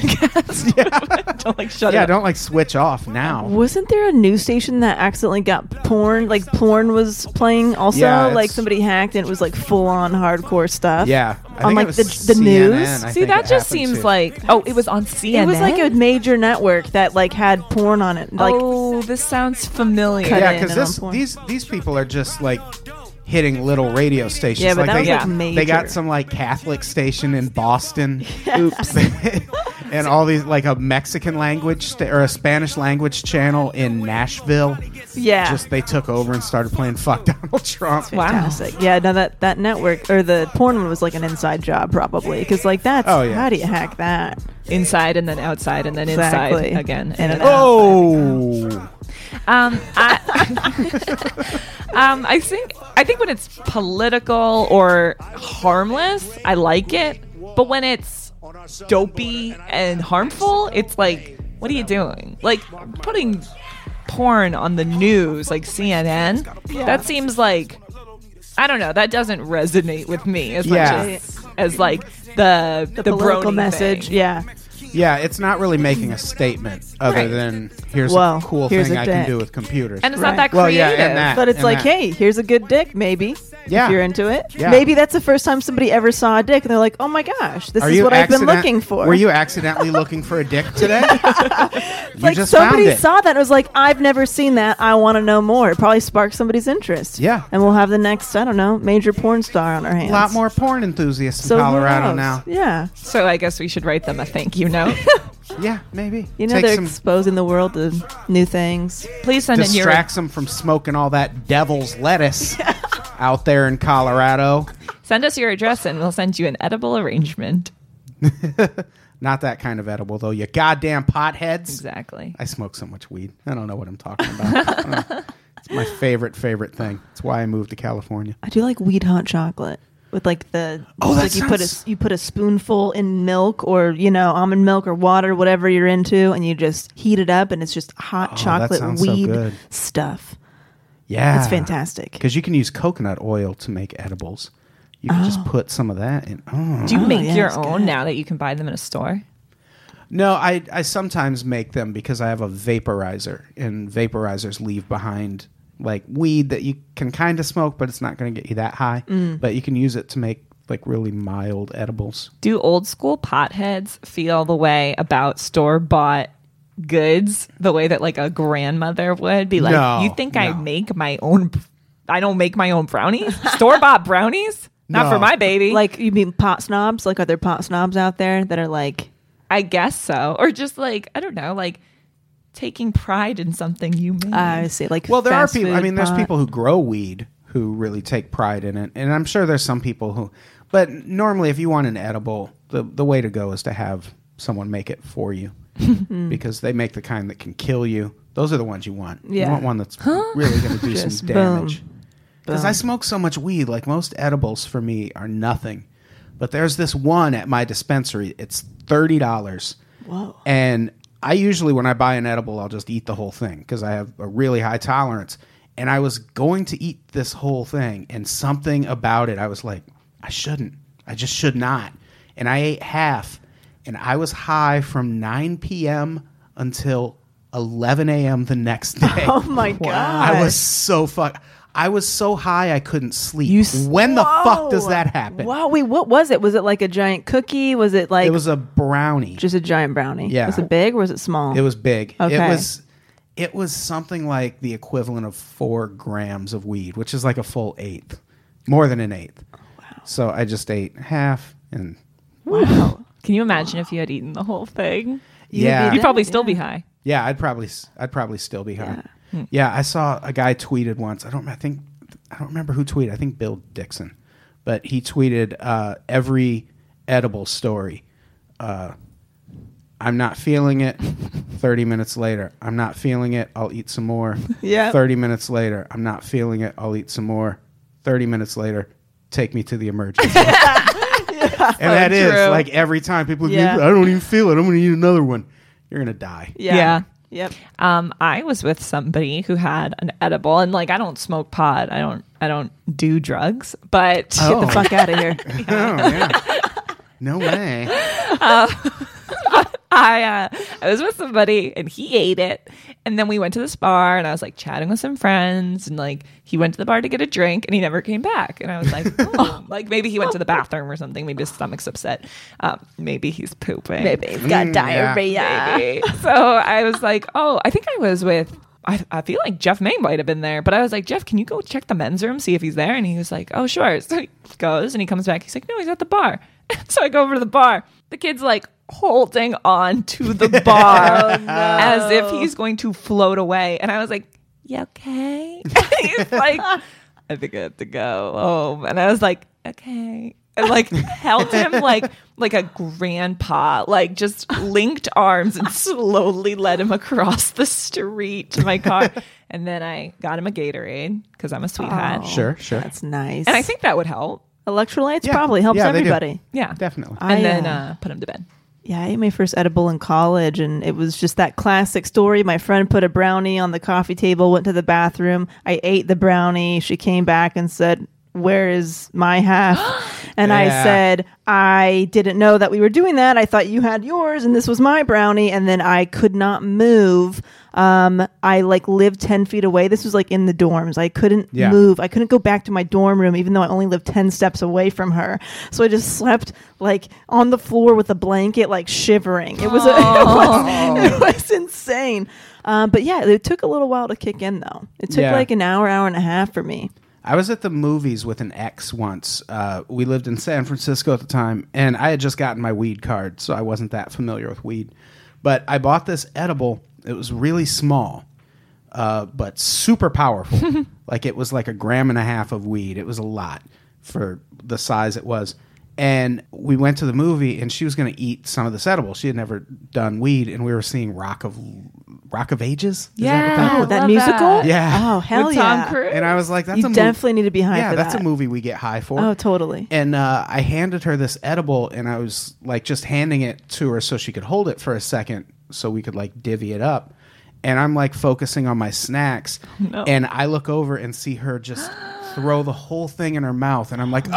Speaker 4: podcast. Don't like shut it
Speaker 3: yeah,
Speaker 4: up.
Speaker 3: don't like switch off now.
Speaker 5: Wasn't there a news station that accidentally got porn? Like porn was playing also.
Speaker 3: Yeah,
Speaker 5: like
Speaker 3: it's-
Speaker 5: somebody hacked and it was like full on hardcore stuff.
Speaker 3: Yeah, I
Speaker 5: On,
Speaker 3: think
Speaker 5: like,
Speaker 3: it was
Speaker 5: the
Speaker 3: CNN,
Speaker 5: news?
Speaker 3: I
Speaker 4: See,
Speaker 3: think
Speaker 4: that
Speaker 3: it
Speaker 4: just
Speaker 3: happened
Speaker 4: seems
Speaker 3: to.
Speaker 4: like it was on CNN.
Speaker 5: It was like a major network that like had porn on it. Like
Speaker 4: oh, this sounds familiar.
Speaker 5: Cut
Speaker 3: Yeah,
Speaker 5: in
Speaker 3: because
Speaker 5: and on porn.
Speaker 3: these people are just like hitting little radio stations.
Speaker 5: Yeah, but
Speaker 3: like
Speaker 5: that was,
Speaker 3: they,
Speaker 5: like, major.
Speaker 3: they got some like Catholic station in Boston. Oops. And all these like a Mexican language or a Spanish language channel in Nashville.
Speaker 5: yeah.
Speaker 3: Just they took over and started playing Fuck Donald Trump.
Speaker 4: Wow.
Speaker 5: Fantastic. Yeah, no, that network or the porn one was like an inside job probably because like that's
Speaker 3: Oh, yeah.
Speaker 5: how do you hack that?
Speaker 4: Inside and then outside and then
Speaker 5: Exactly.
Speaker 4: inside again.
Speaker 5: In and
Speaker 3: Oh.
Speaker 4: I think when it's political or harmless, I like it. But when it's dopey and harmful, it's like, what are you doing? Like putting porn on the news, like CNN. That seems like I don't know. That doesn't resonate with me as
Speaker 3: Yeah.
Speaker 4: much as like the
Speaker 5: political
Speaker 4: brony
Speaker 5: message.
Speaker 4: thing.
Speaker 5: Yeah.
Speaker 3: Yeah, it's not really making a statement other
Speaker 4: Right.
Speaker 3: than here's
Speaker 5: Well,
Speaker 3: a cool
Speaker 5: here's
Speaker 3: thing
Speaker 5: a
Speaker 3: I can
Speaker 5: dick.
Speaker 3: do with computers.
Speaker 4: And it's
Speaker 5: Right.
Speaker 4: not that
Speaker 3: Well,
Speaker 4: creative.
Speaker 3: yeah, and that.
Speaker 5: But it's like,
Speaker 3: that.
Speaker 5: hey, here's a good dick, maybe.
Speaker 3: Yeah.
Speaker 5: If you're into it.
Speaker 3: Yeah.
Speaker 5: Maybe that's the first time somebody ever saw a dick and they're like, oh my gosh, this
Speaker 3: Are
Speaker 5: is
Speaker 3: you
Speaker 5: what I've been
Speaker 3: accident-
Speaker 5: looking for.
Speaker 3: Were you accidentally looking for a dick today? You
Speaker 5: like
Speaker 3: just
Speaker 5: somebody
Speaker 3: found it.
Speaker 5: saw that and was like, I've never seen that. I want to know more. It probably sparked somebody's interest.
Speaker 3: Yeah.
Speaker 5: And we'll have the next, I don't know, major porn star on our hands.
Speaker 3: A lot more porn enthusiasts in
Speaker 5: So who
Speaker 3: Colorado
Speaker 5: knows?
Speaker 3: now.
Speaker 5: Yeah.
Speaker 4: So I guess we should write them a thank you note.
Speaker 3: Yeah, maybe.
Speaker 5: You know,
Speaker 3: Take
Speaker 5: they're
Speaker 3: some,
Speaker 5: exposing the world to new things.
Speaker 4: Please send in your
Speaker 3: distracts them from smoking all that devil's lettuce out there in Colorado.
Speaker 4: send us your address and we'll send you an edible arrangement.
Speaker 3: Not that kind of edible, though. You goddamn potheads.
Speaker 4: Exactly.
Speaker 3: I smoke so much weed. I don't know what I'm talking about. It's my favorite thing. It's why I moved to California.
Speaker 5: I do like weed hot chocolate with like the
Speaker 3: Oh, that
Speaker 5: like
Speaker 3: sounds-
Speaker 5: you put a spoonful in milk or almond milk or water, whatever you're into, and you just heat it up and it's just hot
Speaker 3: that
Speaker 5: chocolate
Speaker 3: sounds so
Speaker 5: weed
Speaker 3: good.
Speaker 5: stuff.
Speaker 3: Yeah.
Speaker 5: It's fantastic.
Speaker 3: Because you can use coconut oil to make edibles. You can just put some of that in. Oh.
Speaker 4: Do you make
Speaker 5: yeah,
Speaker 4: your
Speaker 5: it's
Speaker 4: own
Speaker 5: good.
Speaker 4: now that you can buy them in a store?
Speaker 3: No, I sometimes make them because I have a vaporizer, and vaporizers leave behind like weed that you can kind of smoke, but it's not going to get you that high. But you can use it to make like really mild edibles.
Speaker 4: Do old school potheads feel the way about store bought goods the way that like a grandmother would be like,
Speaker 3: No,
Speaker 4: you think I
Speaker 3: no.
Speaker 4: make my own? I don't make my own brownies. Store bought brownies? Not
Speaker 3: No.
Speaker 4: for my baby.
Speaker 5: Like, you mean pot snobs? Like, are there pot snobs out there that are like,
Speaker 4: I guess so. Or just like, I don't know, like taking pride in something you made.
Speaker 5: I see, like,
Speaker 3: Well, there are
Speaker 5: fast
Speaker 3: people. I
Speaker 5: food
Speaker 3: mean, there's
Speaker 5: pot?
Speaker 3: people who grow weed who really take pride in it, and I'm sure there's some people who. But normally, if you want an edible, the way to go is to have someone make it for you, because they make the kind that can kill you. Those are the ones you want. You
Speaker 5: Yeah.
Speaker 3: want one that's really going to do
Speaker 5: Just
Speaker 3: some damage.
Speaker 5: boom.
Speaker 3: Because I smoke so much weed, like most edibles for me are nothing. But there's this one at my dispensary. It's $30.
Speaker 5: Whoa.
Speaker 3: And I usually, when I buy an edible, I'll just eat the whole thing because I have a really high tolerance. And I was going to eat this whole thing, and something about it, I was like, I shouldn't. I just should not. And I ate half, and I was high from 9 p.m. until 11 a.m. the next day.
Speaker 5: Oh my god!
Speaker 3: I was so I was so high I couldn't sleep.
Speaker 5: You
Speaker 3: when the fuck
Speaker 5: Whoa.
Speaker 3: does that happen?
Speaker 5: Wow, wait, what was it? Was it like a giant cookie? Was it like
Speaker 3: It was a brownie.
Speaker 5: just a giant brownie?
Speaker 3: Yeah.
Speaker 5: Was it big or was it small?
Speaker 3: It was big.
Speaker 5: Okay.
Speaker 3: It was something like the equivalent of 4 grams of weed, which is like a full eighth, more than an eighth.
Speaker 5: Oh,
Speaker 3: Wow. So I just ate half, and
Speaker 5: Wow.
Speaker 4: Can you imagine if you had eaten the whole thing?
Speaker 3: yeah,
Speaker 4: You'd probably still be high.
Speaker 3: yeah, I'd probably still be high. Yeah, I saw a guy tweeted once. I don't remember who tweeted. I think Bill Dixon, but he tweeted every edible story. I'm not feeling it. 30 minutes later, I'm not feeling it. I'll eat some more.
Speaker 5: Yeah.
Speaker 3: 30 minutes later, I'm not feeling it. I'll eat some more. 30 minutes later, take me to the emergency. And that is
Speaker 4: true.
Speaker 3: like every time people.
Speaker 5: Yeah.
Speaker 3: I don't even feel it. I'm going to eat another one. You're going to die.
Speaker 5: Yeah. Yep.
Speaker 4: I was with somebody who had an edible, and like I don't smoke pot. I don't do drugs, but
Speaker 3: Oh.
Speaker 5: Get the fuck out of here.
Speaker 3: Oh, yeah. No way.
Speaker 4: I was with somebody and he ate it, and then we went to this bar and I was like chatting with some friends, and like he went to the bar to get a drink and he never came back, and I was like, oh, like maybe he went to the bathroom or something. Maybe his stomach's upset. Maybe he's pooping.
Speaker 5: Maybe he's got diarrhea.
Speaker 4: Maybe. So I was like, oh, I think I was with. I feel like Jeff May might have been there, but I was like, Jeff, can you go check the men's room, see if he's there? And he was like, oh, sure. So he goes and he comes back. He's like, no, he's at the bar. So I go over to the bar. The kid's like holding on to the bar as if he's going to float away. And I was like, you okay? He's like, I think I have to go home. And I was like, okay. And like held him like a grandpa, like just linked arms and slowly led him across the street to my car. And then I got him a Gatorade because I'm a sweetheart.
Speaker 5: Oh,
Speaker 3: Sure.
Speaker 5: That's nice.
Speaker 4: And I think that would help.
Speaker 5: electrolytes
Speaker 3: Yeah.
Speaker 5: probably helps
Speaker 3: Yeah, they do.
Speaker 5: everybody.
Speaker 4: Yeah.
Speaker 3: Definitely.
Speaker 5: I,
Speaker 4: And then put him to bed.
Speaker 5: Yeah, I ate my first edible in college, and it was just that classic story. My friend put a brownie on the coffee table, went to the bathroom. I ate the brownie. She came back and said, where is my half? And I said, I didn't know that we were doing that. I thought you had yours and this was my brownie. And then I could not move. I like lived 10 feet away. This was like in the dorms. I couldn't move. I couldn't go back to my dorm room, even though I only lived 10 steps away from her. So I just slept like on the floor with a blanket, like shivering. It was, it was insane. But yeah, it took a little while to kick in though. It took like an hour and a half for me.
Speaker 3: I was at the movies with an ex once. We lived in San Francisco at the time, and I had just gotten my weed card, so I wasn't that familiar with weed. But I bought this edible. It was really small, but super powerful. Like it was like 1.5 grams of weed. It was a lot for the size it was. And we went to the movie, and she was going to eat some of this edible. She had never done weed, and we were seeing Rock of Ages. Is
Speaker 5: that musical?
Speaker 4: That.
Speaker 3: Yeah.
Speaker 5: Oh, hell
Speaker 4: with
Speaker 5: yeah.
Speaker 4: Tom Cruise?
Speaker 3: And I was like, that's
Speaker 5: you definitely need to be high for that.
Speaker 3: Yeah, that's a movie we get high for.
Speaker 5: Oh, totally.
Speaker 3: And I handed her this edible, and I was like just handing it to her so she could hold it for a second so we could like divvy it up. And I'm like focusing on my snacks, and I look over and see her just throw the whole thing in her mouth, and I'm like,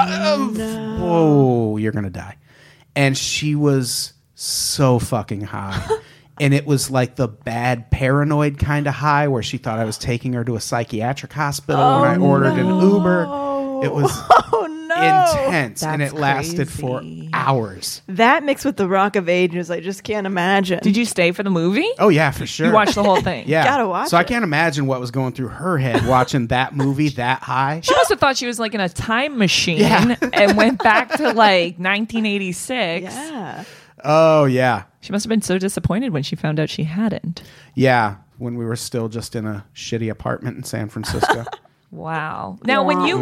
Speaker 3: whoa, you're gonna die. And she was so fucking high. And it was like the bad paranoid kind of high where she thought I was taking her to a psychiatric hospital when I ordered an Uber. It was intense, and it lasted for hours.
Speaker 5: That mixed with the Rock of Ages, I just can't imagine.
Speaker 4: Did you stay for the movie?
Speaker 3: Oh yeah, for sure.
Speaker 4: You watched the whole thing?
Speaker 3: Yeah.
Speaker 5: Gotta watch
Speaker 3: so
Speaker 5: it.
Speaker 3: I can't imagine what was going through her head watching that movie that high.
Speaker 4: She must have thought she was like in a time machine and went back to like 1986.
Speaker 5: Yeah.
Speaker 3: Oh yeah.
Speaker 4: She must have been so disappointed when she found out she hadn't.
Speaker 3: Yeah, when we were still just in a shitty apartment in San Francisco.
Speaker 4: Wow. Now, when you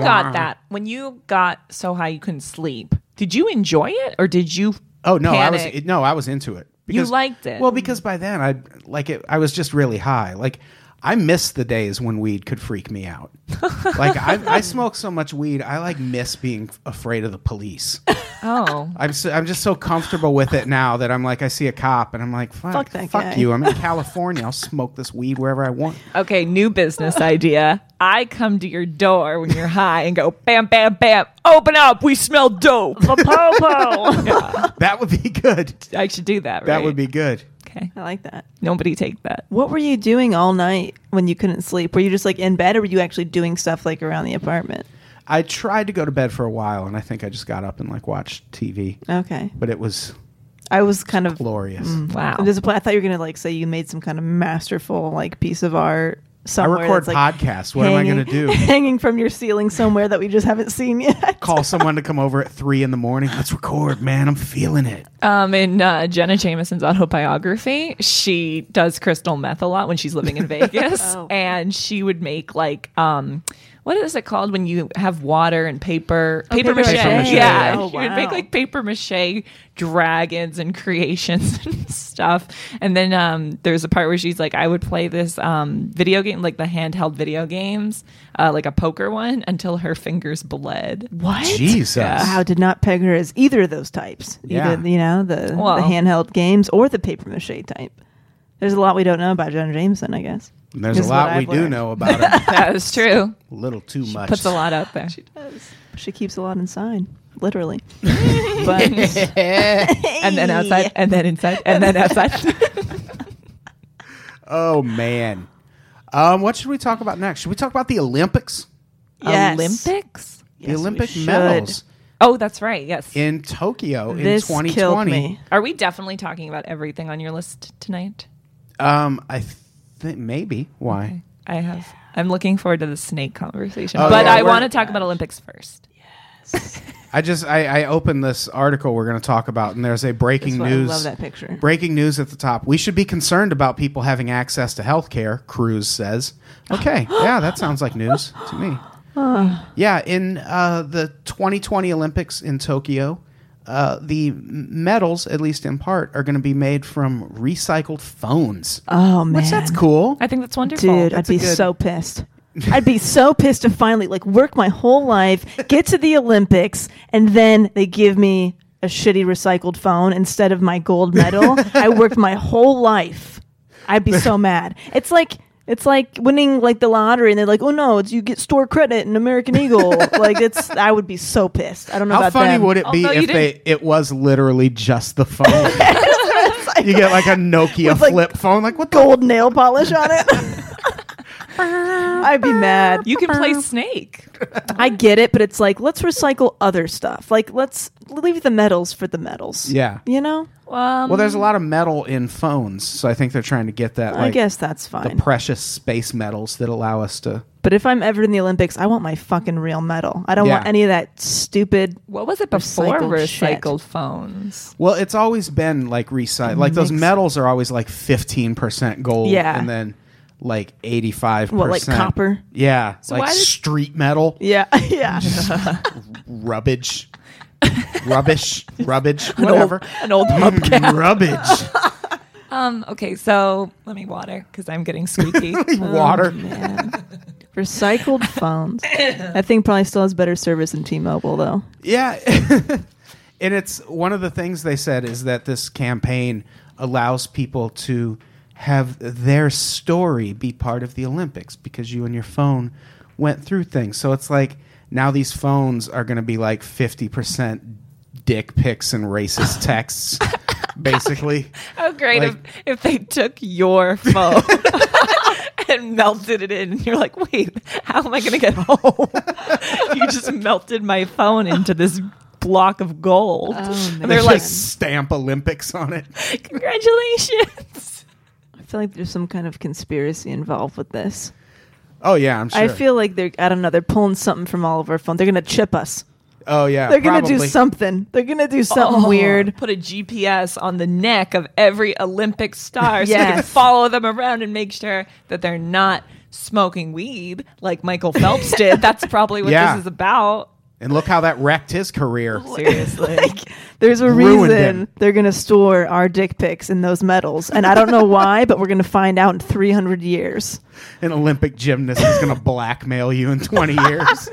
Speaker 4: got so high you couldn't sleep, did you enjoy it or did you?
Speaker 3: Oh no,
Speaker 4: panic?
Speaker 3: I was into it.
Speaker 4: You liked it.
Speaker 3: Well, because by then I was just really high. Like I miss the days when weed could freak me out. Like I smoke so much weed, I like miss being afraid of the police.
Speaker 4: Oh,
Speaker 3: I'm just so comfortable with it now that I'm like, I see a cop and I'm like, fuck
Speaker 5: that guy.
Speaker 3: you. I'm in California. I'll smoke this weed wherever I want.
Speaker 4: okay. New business idea. I come to your door when you're high and go, bam, bam, bam. Open up. We smell dope.
Speaker 5: The po-po.
Speaker 4: Yeah.
Speaker 3: That would be good.
Speaker 4: I should do that. Right?
Speaker 3: That would be good.
Speaker 4: Okay.
Speaker 5: I like that.
Speaker 4: Nobody take that.
Speaker 5: What were you doing all night when you couldn't sleep? Were you just like in bed, or were you actually doing stuff like around the apartment?
Speaker 3: I tried to go to bed for a while, and I think I just got up and like watched TV.
Speaker 5: Okay.
Speaker 3: But it was
Speaker 5: I was kind of
Speaker 3: glorious.
Speaker 4: Wow.
Speaker 5: I'm disappointed. I thought you were gonna like say you made some kind of masterful like piece of art somewhere.
Speaker 3: I record
Speaker 5: that's, like,
Speaker 3: podcasts. What am I going to do?
Speaker 5: Hanging from your ceiling somewhere that we just haven't seen yet.
Speaker 3: Call someone to come over at 3 a.m. Let's record, man. I'm feeling it.
Speaker 4: In Jenna Jameson's autobiography, she does crystal meth a lot when she's living in Vegas, and she would make like what is it called when you have water and paper
Speaker 5: paper
Speaker 4: mache?
Speaker 5: mache.
Speaker 4: Yeah,
Speaker 5: Oh,
Speaker 4: she would
Speaker 5: wow.
Speaker 4: make like paper mache dragons and creations and stuff. And then there's a part where she's like, I would play this video game, like the handheld video games, like a poker one, until her fingers bled.
Speaker 5: What?
Speaker 3: Jesus.
Speaker 5: Wow, did not peg her as either of those types.
Speaker 3: Yeah.
Speaker 5: Either, the handheld games or the paper mache type. There's a lot we don't know about Jenna Jameson, I guess.
Speaker 3: There's
Speaker 5: This
Speaker 3: a
Speaker 5: is
Speaker 3: lot
Speaker 5: what
Speaker 3: we
Speaker 5: I've
Speaker 3: do
Speaker 5: learned.
Speaker 3: know about her.
Speaker 4: That is true.
Speaker 3: A little too much.
Speaker 4: Puts a lot out there.
Speaker 5: She keeps a lot inside, literally. But
Speaker 4: And then outside, and then inside, and then outside.
Speaker 3: Oh, man. What should we talk about next? Should we talk about the Olympics?
Speaker 5: Yes.
Speaker 4: Olympics?
Speaker 3: The Olympic
Speaker 5: should.
Speaker 3: medals
Speaker 4: Oh, that's right. Yes.
Speaker 3: in Tokyo
Speaker 5: This
Speaker 3: in 2020.
Speaker 5: killed me.
Speaker 4: Are we definitely talking about everything on your list tonight?
Speaker 3: I think maybe. Why?
Speaker 4: I'm looking forward to the snake conversation,
Speaker 3: Oh,
Speaker 4: but
Speaker 3: yeah,
Speaker 4: I
Speaker 3: we're-
Speaker 4: want to talk about Olympics first.
Speaker 3: I opened this article we're going to talk about, and there's a breaking
Speaker 5: That's why
Speaker 3: news.
Speaker 5: I love that picture.
Speaker 3: Breaking news at the top. We should be concerned about people having access to health care, Cruz says. Okay, yeah, that sounds like news to me. Yeah, in the 2020 Olympics in Tokyo, the medals, at least in part, are going to be made from recycled phones.
Speaker 5: Oh, man.
Speaker 3: Which that's cool.
Speaker 4: I think that's wonderful.
Speaker 5: Dude,
Speaker 3: That's
Speaker 5: I'd
Speaker 3: a
Speaker 5: be
Speaker 3: good-
Speaker 5: so pissed. I'd be so pissed to finally like work my whole life, get to the Olympics, and then they give me a shitty recycled phone instead of my gold medal. I worked my whole life. I'd be so mad. It's like It's like winning like the lottery, and they're like, "Oh no, it's you get store credit in American Eagle." Like I would be so pissed. I don't know
Speaker 3: How
Speaker 5: about
Speaker 3: funny
Speaker 5: them.
Speaker 3: would it be if it was literally just the phone? You get like a Nokia
Speaker 5: With, like,
Speaker 3: flip phone, like what the
Speaker 5: gold nail polish on it? I'd be mad.
Speaker 4: You can play Snake.
Speaker 5: I get it, but it's like, let's recycle other stuff. Like, let's leave the metals for the metals.
Speaker 3: Yeah.
Speaker 5: You know?
Speaker 3: Well, there's a lot of metal in phones, so I think they're trying to get that.
Speaker 5: I guess that's fine.
Speaker 3: The precious space metals that allow us to.
Speaker 5: But if I'm ever in the Olympics, I want my fucking real metal. I don't want any of that stupid.
Speaker 4: What was it before recycled
Speaker 5: shit.
Speaker 4: phones?
Speaker 3: Well, it's always been like recycled. Like those metals are always like 15% gold.
Speaker 5: Yeah.
Speaker 3: And then like 85%.
Speaker 5: What, like copper?
Speaker 3: Yeah.
Speaker 4: So
Speaker 3: like
Speaker 4: why did-
Speaker 3: street metal.
Speaker 5: Yeah. Yeah.
Speaker 3: Rubbish. Whatever.
Speaker 4: An old hubcap.
Speaker 3: Rubbish.
Speaker 4: Okay, so let me water because I'm getting squeaky.
Speaker 3: Water.
Speaker 5: Man. Recycled phones. That thing probably still has better service than T-Mobile, though.
Speaker 3: Yeah. And it's one of the things they said is that this campaign allows people to have their story be part of the Olympics because you and your phone went through things. So it's like now these phones are going to be like 50% dick pics and racist texts, basically.
Speaker 4: How great
Speaker 3: Like-
Speaker 4: if they took your phone and melted it in, and you're like, wait, how am I going to get home? You just melted my phone into this block of gold.
Speaker 5: Oh,
Speaker 4: and they're like,
Speaker 3: stamp Olympics on it.
Speaker 4: congratulations.
Speaker 5: I feel like there's some kind of conspiracy involved with this.
Speaker 3: Oh, yeah, I'm sure.
Speaker 5: I feel like they're pulling something from all of our phones. They're going to chip us.
Speaker 3: Oh, yeah.
Speaker 5: They're going to do
Speaker 3: probably.
Speaker 5: something. They're going to do something weird.
Speaker 4: Put a GPS on the neck of every Olympic star so you can
Speaker 5: Yes.
Speaker 4: follow them around and make sure that they're not smoking weed like Michael Phelps did. That's probably what
Speaker 3: Yeah.
Speaker 4: this is about.
Speaker 3: And look how that wrecked his career.
Speaker 4: Seriously.
Speaker 5: There's a
Speaker 3: Ruined
Speaker 5: reason
Speaker 3: him.
Speaker 5: they're going to store our dick pics in those metals. And I don't know why, but we're going to find out in 300 years.
Speaker 3: An Olympic gymnast is going to blackmail you in 20 years.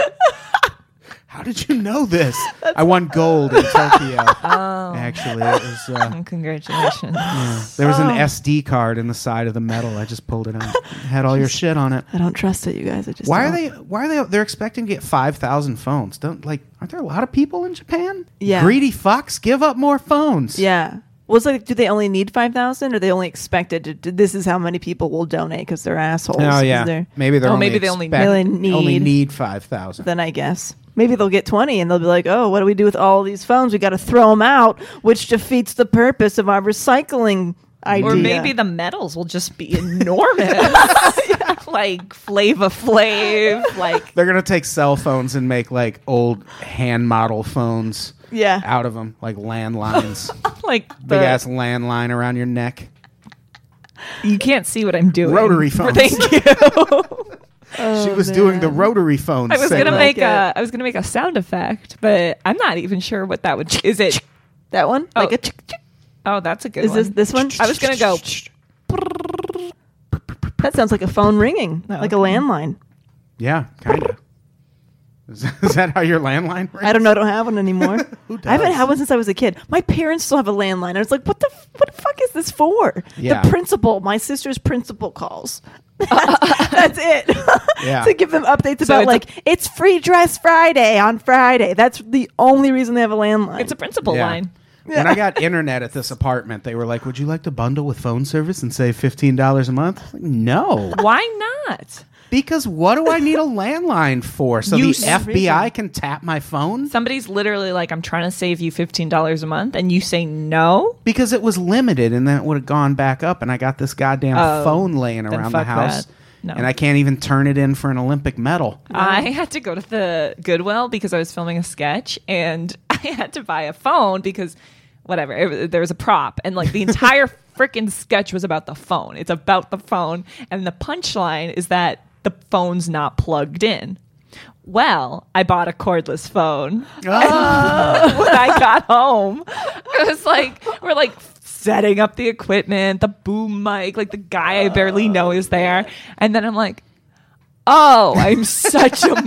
Speaker 3: How did you know this? I won gold in Tokyo.
Speaker 4: Oh.
Speaker 3: Actually, it was.
Speaker 4: Congratulations.
Speaker 3: There was an SD card in the side of the metal. I just pulled it out. It had all your shit on it.
Speaker 5: I don't trust it, you guys. I just
Speaker 3: Why
Speaker 5: don't.
Speaker 3: are they? They're expecting to get 5,000 phones. Aren't there a lot of people in Japan?
Speaker 5: Yeah.
Speaker 3: Greedy fucks. Give up more phones.
Speaker 5: Yeah. Well, it's like, do they only need 5,000 or they only expected to, this is how many people will donate because they're assholes?
Speaker 3: Oh
Speaker 5: Is
Speaker 3: yeah.
Speaker 5: there-
Speaker 3: Maybe they're
Speaker 4: maybe they only
Speaker 3: need 5,000.
Speaker 5: Then I guess. Maybe they'll get 20 and they'll be like, oh, what do we do with all these phones? We got to throw them out, which defeats the purpose of our recycling idea.
Speaker 4: Or maybe the metals will just be enormous. Like Flava Flav. Like
Speaker 3: They're gonna take cell phones and make like old hand model phones.
Speaker 5: Yeah.
Speaker 3: Out of them, like landlines.
Speaker 4: like
Speaker 3: Big ass landline around your neck.
Speaker 4: You can't see what I'm doing.
Speaker 3: Rotary phones.
Speaker 4: Thank you.
Speaker 3: She was doing the rotary phone.
Speaker 4: I was gonna
Speaker 3: segment.
Speaker 4: make a sound effect, but I'm not even sure what that would. Is it
Speaker 5: that one?
Speaker 4: Oh.
Speaker 5: Like a chick, chick.
Speaker 4: Oh, that's a good
Speaker 5: Is
Speaker 4: one.
Speaker 5: this one?
Speaker 4: I was gonna go.
Speaker 5: That sounds like a phone ringing, like a landline.
Speaker 3: Yeah, kind of. Is that how your landline rings?
Speaker 5: I don't know. I don't have one anymore.
Speaker 3: Who does?
Speaker 5: I haven't had one since I was a kid. My parents still have a landline. I was like, what the fuck is this for?
Speaker 3: Yeah.
Speaker 5: The principal, my sister's principal calls. That's it.
Speaker 3: Yeah.
Speaker 5: To give them updates
Speaker 4: So
Speaker 5: about like, it's free dress Friday on Friday. That's the only reason they have a landline.
Speaker 4: It's a principal
Speaker 3: Yeah.
Speaker 4: line.
Speaker 3: When I got internet at this apartment, they were like, "Would you like to bundle with phone service and save $15 a month?" I was like, no,
Speaker 4: Why not?
Speaker 3: because what do I need a landline for? So
Speaker 4: You
Speaker 3: the
Speaker 4: s-
Speaker 3: FBI can tap my phone?
Speaker 4: Somebody's literally like, I'm trying to save you $15 a month, and you say no.
Speaker 3: Because it was limited, and then it would have gone back up, and I got this goddamn phone laying
Speaker 4: then
Speaker 3: around the
Speaker 4: fuck
Speaker 3: house,
Speaker 4: that. No.
Speaker 3: and I can't even turn it in for an Olympic medal.
Speaker 4: I had to go to the Goodwill because I was filming a sketch, and I had to buy a phone because whatever, there was a prop, and like the entire freaking sketch was about the phone. It's about the phone, and the punchline is that the phone's not plugged in. Well, I bought a cordless phone. When I got home, it was like, we're like setting up the equipment, the boom mic, like the guy I barely know is there. And then I'm like, oh, I'm such a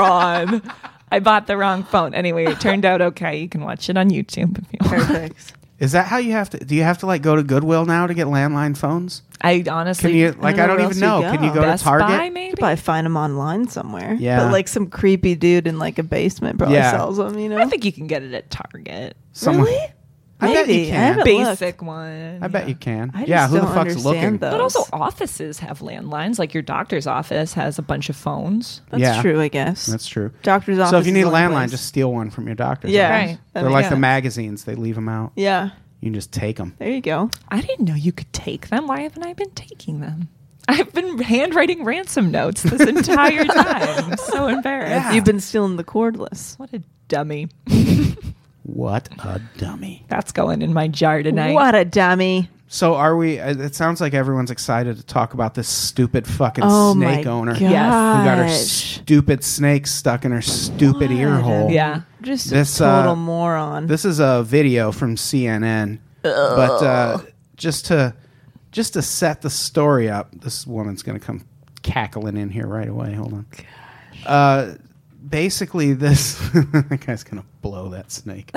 Speaker 4: moron. I bought the wrong phone. Anyway, it turned out okay. You can watch it on YouTube if you want.
Speaker 5: Perfect.
Speaker 3: Is that how you have to? Do you have to like go to Goodwill now to get landline phones?
Speaker 4: I honestly,
Speaker 3: Can you like? I don't even know. Can you go
Speaker 4: Best
Speaker 3: to Target?
Speaker 4: Buy,
Speaker 5: You
Speaker 4: maybe?
Speaker 5: could probably find them online somewhere.
Speaker 3: Yeah.
Speaker 5: But like some creepy dude in like a basement probably
Speaker 3: Yeah.
Speaker 5: sells them, you know?
Speaker 4: I think you can get it at Target.
Speaker 3: Someone-
Speaker 5: Really?
Speaker 3: I bet you
Speaker 5: Maybe. I
Speaker 3: can.
Speaker 5: haven't
Speaker 4: Basic
Speaker 5: looked.
Speaker 4: one.
Speaker 3: I bet you can.
Speaker 5: I
Speaker 3: Yeah,
Speaker 5: just
Speaker 3: who the
Speaker 5: don't
Speaker 3: fuck's
Speaker 5: understand
Speaker 3: looking?
Speaker 5: those.
Speaker 4: But also offices have landlines. Like your doctor's office has a bunch of phones.
Speaker 5: That's
Speaker 3: Yeah.
Speaker 5: true, I guess.
Speaker 3: That's true.
Speaker 5: Doctor's office.
Speaker 3: So if you need
Speaker 5: is
Speaker 3: a
Speaker 5: the only
Speaker 3: landline,
Speaker 5: place.
Speaker 3: just steal one from your doctor's
Speaker 5: Yeah.
Speaker 3: office.
Speaker 4: Right.
Speaker 5: That
Speaker 3: They're
Speaker 5: makes
Speaker 3: like the
Speaker 5: sense.
Speaker 3: magazines. They leave them out.
Speaker 5: Yeah.
Speaker 3: You can just take them.
Speaker 5: There you go.
Speaker 4: I didn't know you could take them. Why haven't I been taking them? I've been handwriting ransom notes this entire time. I'm so embarrassed.
Speaker 3: Yeah.
Speaker 5: You've been stealing the cordless.
Speaker 4: What a dummy.
Speaker 3: What a dummy.
Speaker 4: That's going in my jar tonight.
Speaker 5: What a dummy.
Speaker 3: So are we? It sounds like everyone's excited to talk about this stupid fucking
Speaker 5: Oh
Speaker 3: snake
Speaker 5: my
Speaker 3: owner
Speaker 5: gosh.
Speaker 3: who got her stupid snake stuck in her stupid ear hole.
Speaker 4: Yeah.
Speaker 5: Just
Speaker 3: This,
Speaker 5: a total moron.
Speaker 3: This is a video from CNN, but just to set the story up, this woman's going to come cackling in here right away. Hold on. Basically, this that guy's going to blow that snake.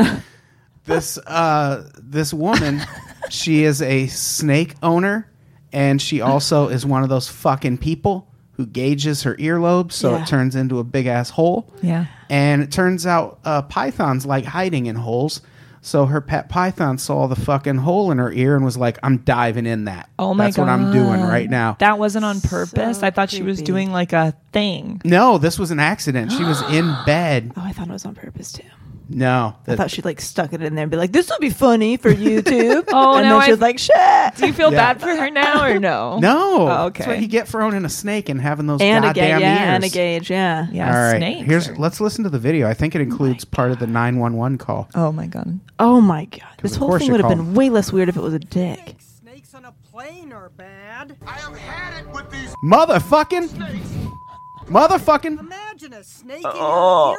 Speaker 3: This woman, she is a snake owner, and she also is one of those fucking people who gauges her earlobes so
Speaker 5: Yeah.
Speaker 3: it turns into a big ass hole.
Speaker 4: Yeah.
Speaker 3: And it turns out pythons like hiding in holes. So her pet python saw the fucking hole in her ear and was like, I'm diving in that.
Speaker 4: Oh my
Speaker 3: That's
Speaker 4: God.
Speaker 3: what I'm doing right now.
Speaker 4: That wasn't on purpose.
Speaker 5: So
Speaker 4: I thought she was
Speaker 5: creepy.
Speaker 4: doing like a thing.
Speaker 3: No, this was an accident. She was in bed.
Speaker 5: Oh, I thought it was on purpose too.
Speaker 3: No.
Speaker 5: I thought she like stuck it in there and be like, "This will be funny for YouTube."
Speaker 4: Oh,
Speaker 5: and
Speaker 4: now
Speaker 5: then she was like, "Shit."
Speaker 4: Do you feel
Speaker 3: Yeah.
Speaker 4: bad for her now or no?
Speaker 3: No.
Speaker 4: Oh, okay.
Speaker 3: That's what you get for owning a snake and having those
Speaker 5: And a
Speaker 3: goddamn
Speaker 5: gauge, yeah,
Speaker 3: ears.
Speaker 5: and a gauge, yeah.
Speaker 4: Yeah,
Speaker 3: All right.
Speaker 4: snakes.
Speaker 3: Let's listen to the video. I think it includes part of the 911 call.
Speaker 4: Oh my God.
Speaker 5: Oh my god, this
Speaker 3: of
Speaker 5: whole
Speaker 3: course
Speaker 5: thing
Speaker 3: you're
Speaker 5: would have
Speaker 3: calling.
Speaker 5: been way less weird if it was a dick.
Speaker 9: Snakes on a plane are bad. I have had it with these
Speaker 3: Motherfucking.
Speaker 9: Imagine a snake in your earlobe.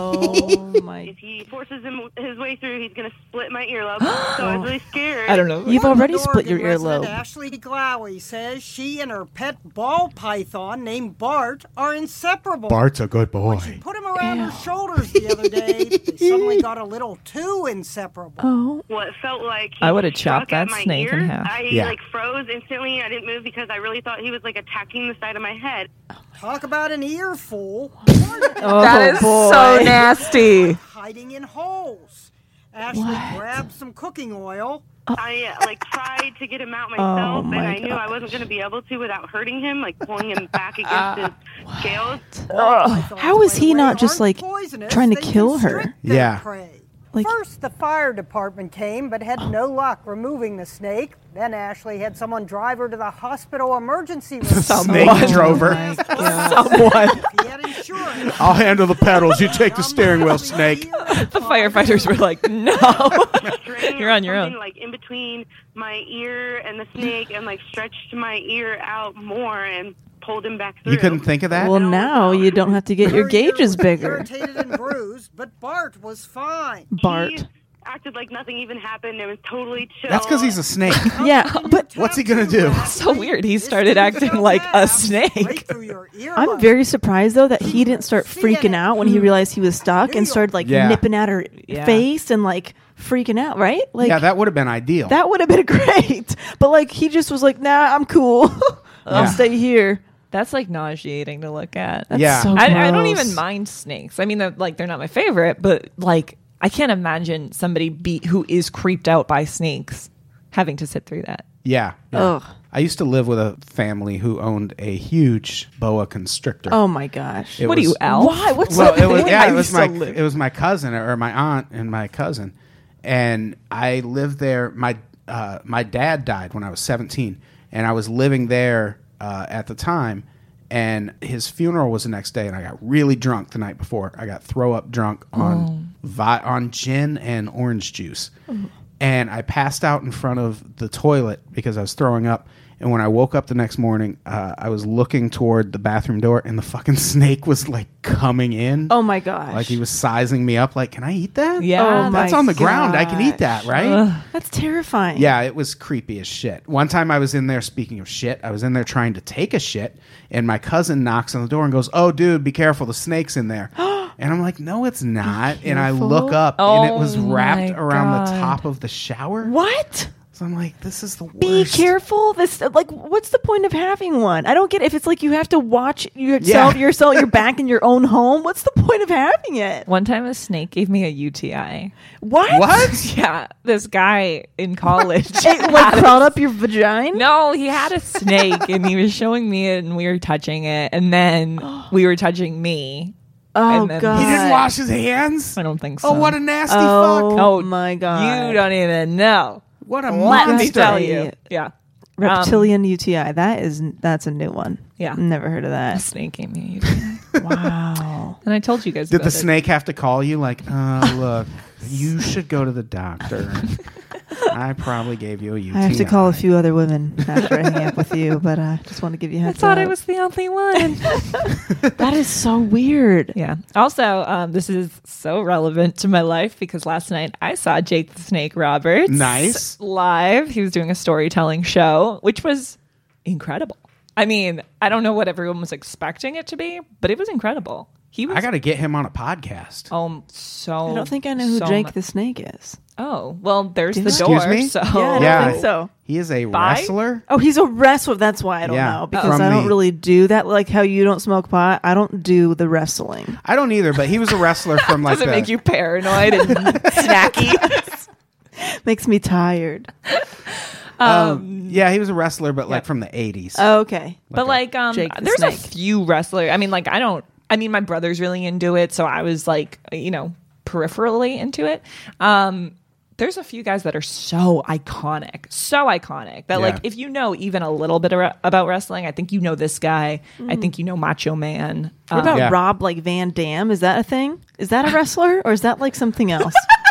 Speaker 5: Oh my!
Speaker 10: If he forces his way through, he's going to split my earlobe. So I was really scared.
Speaker 4: I don't know.
Speaker 5: You've already
Speaker 9: Portland,
Speaker 5: split your
Speaker 9: Oregon resident
Speaker 5: earlobe.
Speaker 9: Ashley Glowy says she and her pet ball python named Bart are inseparable.
Speaker 3: Bart's a good boy.
Speaker 9: She put him around her shoulders the other day. They suddenly got a little too inseparable.
Speaker 5: Oh,
Speaker 10: Well, it felt like he
Speaker 4: I would've chopped
Speaker 10: struck at
Speaker 4: that
Speaker 10: my
Speaker 4: snake in
Speaker 10: ear.
Speaker 4: half.
Speaker 10: I
Speaker 3: Yeah.
Speaker 10: like froze instantly. I didn't move because I really thought he was like attacking the side of my head.
Speaker 9: Talk about an earful.
Speaker 4: That is so nasty.
Speaker 9: Hiding in holes. Ashley grabbed some cooking oil.
Speaker 10: I like tried to get him out myself, and
Speaker 5: my
Speaker 10: I knew I wasn't going to be able to without hurting him, like pulling him back against his scales.
Speaker 5: how is he not just like trying to kill her?
Speaker 3: Yeah.
Speaker 5: Like,
Speaker 9: First, the fire department came, but had no luck removing the snake. Then Ashley had someone drive her to the hospital emergency room.
Speaker 3: Snake drove her.
Speaker 4: Someone.
Speaker 9: He had insurance.
Speaker 3: I'll handle the pedals. You take the steering wheel, snake.
Speaker 4: The firefighters were like, no.
Speaker 10: String
Speaker 4: You're on your
Speaker 10: or
Speaker 4: own.
Speaker 10: something, like in between my ear and the snake, and like stretched my ear out more and pulled him back through.
Speaker 3: You couldn't think of that?
Speaker 5: well, now you don't have to get your
Speaker 9: Her ear
Speaker 5: gauges
Speaker 9: was
Speaker 5: bigger.
Speaker 9: Irritated and bruised, but Bart was fine.
Speaker 5: Bart.
Speaker 10: He acted like nothing even happened. It was totally chill.
Speaker 3: That's because he's a snake.
Speaker 5: Yeah, but
Speaker 3: What's he gonna do?
Speaker 4: So weird. He started acting like a snake.
Speaker 5: I'm very surprised though that he didn't start freaking out when he realized he was stuck and started like
Speaker 3: Yeah.
Speaker 5: nipping at her
Speaker 4: Yeah.
Speaker 5: face and like freaking out, right? Like
Speaker 3: Yeah, that would have been ideal.
Speaker 5: that would have been great. But like he just was like, "Nah, I'm cool. I'll
Speaker 3: Yeah.
Speaker 5: stay here."
Speaker 4: That's like nauseating to look at.
Speaker 5: That's
Speaker 3: Yeah.
Speaker 5: so
Speaker 4: I don't
Speaker 5: gross.
Speaker 4: even mind snakes. I mean, they're not my favorite, but like I can't imagine somebody who is creeped out by snakes having to sit through that.
Speaker 3: Yeah.
Speaker 5: Ugh.
Speaker 3: I used to live with a family who owned a huge boa constrictor.
Speaker 5: Oh my gosh.
Speaker 3: It
Speaker 4: What are
Speaker 3: was-
Speaker 4: you, Elf?
Speaker 5: Why? What's
Speaker 3: Well,
Speaker 5: that?
Speaker 3: it was
Speaker 4: I
Speaker 3: it was
Speaker 4: used
Speaker 3: my
Speaker 4: to live-
Speaker 3: it was my cousin or my aunt and my cousin, and I lived there. My dad died when I was 17, and I was living there at the time. And his funeral was the next day, and I got really drunk the night before. I got throw up drunk on on gin and orange juice, and I passed out in front of the toilet because I was throwing up. And when I woke up the next morning, I was looking toward the bathroom door, and the fucking snake was like coming in.
Speaker 5: Oh my gosh.
Speaker 3: Like he was sizing me up. Like, can I eat that?
Speaker 4: Yeah.
Speaker 5: Oh
Speaker 3: that's
Speaker 5: my
Speaker 3: on the ground. I can eat that, right?
Speaker 5: That's terrifying.
Speaker 3: Yeah, it was creepy as shit. One time I was in there, speaking of shit, I was in there trying to take a shit, and my cousin knocks on the door and goes, "Oh, dude, be careful. The snake's in there." And I'm like, no, it's not. And I
Speaker 5: careful.
Speaker 3: look up, and it was
Speaker 4: Oh
Speaker 3: wrapped
Speaker 4: my
Speaker 3: around the
Speaker 4: God.
Speaker 3: top of the shower.
Speaker 5: What?
Speaker 3: So I'm like, this is the worst.
Speaker 5: Be careful. This like, what's the point of having one? I don't get it. If it's like you have to watch yourself, you're back in your own home. What's the point of having it?
Speaker 4: One time a snake gave me a UTI.
Speaker 5: What?
Speaker 4: Yeah, this guy in college.
Speaker 5: It like crawled up your vagina?
Speaker 4: No, he had a snake and he was showing me it and we were touching it and then we were touching me.
Speaker 5: Oh
Speaker 4: And then-
Speaker 5: god.
Speaker 3: He didn't wash his hands?
Speaker 4: I don't think so.
Speaker 3: Oh, what a nasty fuck.
Speaker 5: Oh my god.
Speaker 4: You don't even know.
Speaker 3: What a
Speaker 4: Let me
Speaker 3: monster.
Speaker 4: tell you. Yeah.
Speaker 5: Reptilian UTI. That's a new one.
Speaker 4: Yeah.
Speaker 5: Never heard of
Speaker 4: A
Speaker 5: that.
Speaker 4: snake gave me a UTI.
Speaker 5: Wow.
Speaker 4: And I told you guys
Speaker 3: Did
Speaker 4: about
Speaker 3: the
Speaker 4: it.
Speaker 3: snake have to call you like, look, you should go to the doctor. I probably gave you a UTI.
Speaker 5: I have to call a few other women after I hang up with you, but I just want to give you a
Speaker 4: I
Speaker 5: heads
Speaker 4: thought I
Speaker 5: up.
Speaker 4: was the only one.
Speaker 5: That is so weird.
Speaker 4: Yeah. Also, this is so relevant to my life because last night I saw Jake the Snake Roberts.
Speaker 3: Nice.
Speaker 4: Live. He was doing a storytelling show, which was incredible. I mean, I don't know what everyone was expecting it to be, but it was incredible. He was.
Speaker 3: I got to get him on a podcast.
Speaker 4: So
Speaker 5: I don't think I know who
Speaker 4: so
Speaker 5: Jake
Speaker 4: mu-
Speaker 5: the Snake is.
Speaker 4: Oh, well, there's the
Speaker 3: Excuse
Speaker 4: door.
Speaker 3: me?
Speaker 4: So
Speaker 5: Yeah, I don't think so.
Speaker 3: He is a
Speaker 4: Bye?
Speaker 3: wrestler.
Speaker 5: Oh, he's a wrestler. That's why I don't
Speaker 3: Yeah.
Speaker 5: know. Because
Speaker 3: From
Speaker 5: I don't
Speaker 3: the-
Speaker 5: really do that. Like how you don't smoke pot, I don't do the wrestling.
Speaker 3: I don't either, but he was a wrestler from like
Speaker 4: does it
Speaker 3: the,
Speaker 4: make you paranoid and snacky?
Speaker 5: Makes me tired.
Speaker 3: yeah, he was a wrestler, but like from the 80s.
Speaker 5: Oh, okay.
Speaker 4: But like,
Speaker 5: Jake the
Speaker 4: there's a
Speaker 5: Snake.
Speaker 4: few wrestlers. I mean, like, my brother's really into it, so I was like, peripherally into it. There's a few guys that are so iconic that like, if you know even a little bit about wrestling, I think you know this guy. I think you know Macho Man.
Speaker 5: What about
Speaker 3: Yeah.
Speaker 5: Rob like Van Dam? Is that a thing? Is that a wrestler or is that like something else?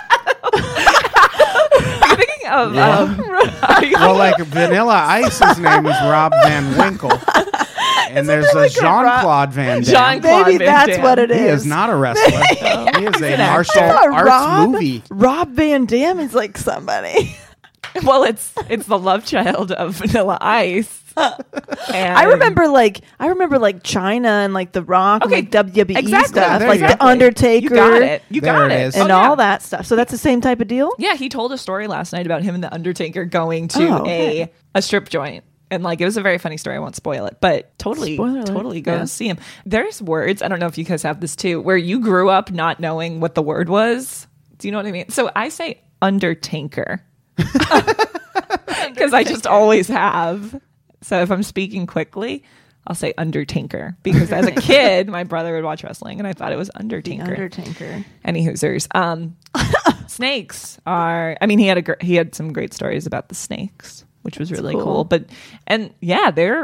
Speaker 4: Are you thinking of?
Speaker 3: Well, like Vanilla Ice's name is Rob Van Winkle. And there's a Jean-Claude Van Damme.
Speaker 4: Jean-Claude
Speaker 5: Maybe
Speaker 4: Van
Speaker 5: that's
Speaker 4: Damme.
Speaker 5: what it is.
Speaker 3: He is not a wrestler. He is a martial arts
Speaker 5: Rob,
Speaker 3: movie.
Speaker 5: Rob Van Dam is like somebody.
Speaker 4: Well, it's the love child of Vanilla Ice. And
Speaker 5: I remember like China and like The Rock, and,
Speaker 4: Okay,
Speaker 5: like WWE
Speaker 4: exactly.
Speaker 5: stuff,
Speaker 3: There
Speaker 5: like
Speaker 3: you
Speaker 5: The
Speaker 3: go.
Speaker 5: Undertaker.
Speaker 4: You got it. You
Speaker 3: There
Speaker 4: got
Speaker 3: it
Speaker 4: it.
Speaker 3: is.
Speaker 5: And
Speaker 4: Oh, yeah.
Speaker 5: all that stuff. So that's the same type of deal?
Speaker 4: Yeah, he told a story last night about him and the Undertaker going to
Speaker 5: Oh, okay.
Speaker 4: a strip joint. And like it was a very funny story. I won't spoil it, but totally
Speaker 5: Spoiler alert.
Speaker 4: go
Speaker 5: Yeah.
Speaker 4: see him. There's words, I don't know if you guys have this too, where you grew up not knowing what the word was. Do you know what I mean? So I say Undertaker. Because I just always have. So if I'm speaking quickly, I'll say Undertaker. Because as a kid, my brother would watch wrestling and I thought it was Undertaker.
Speaker 5: Undertaker.
Speaker 4: Any Hoosers. Snakes are. I mean, he had some great stories about the snakes, which was really cool. But yeah, they're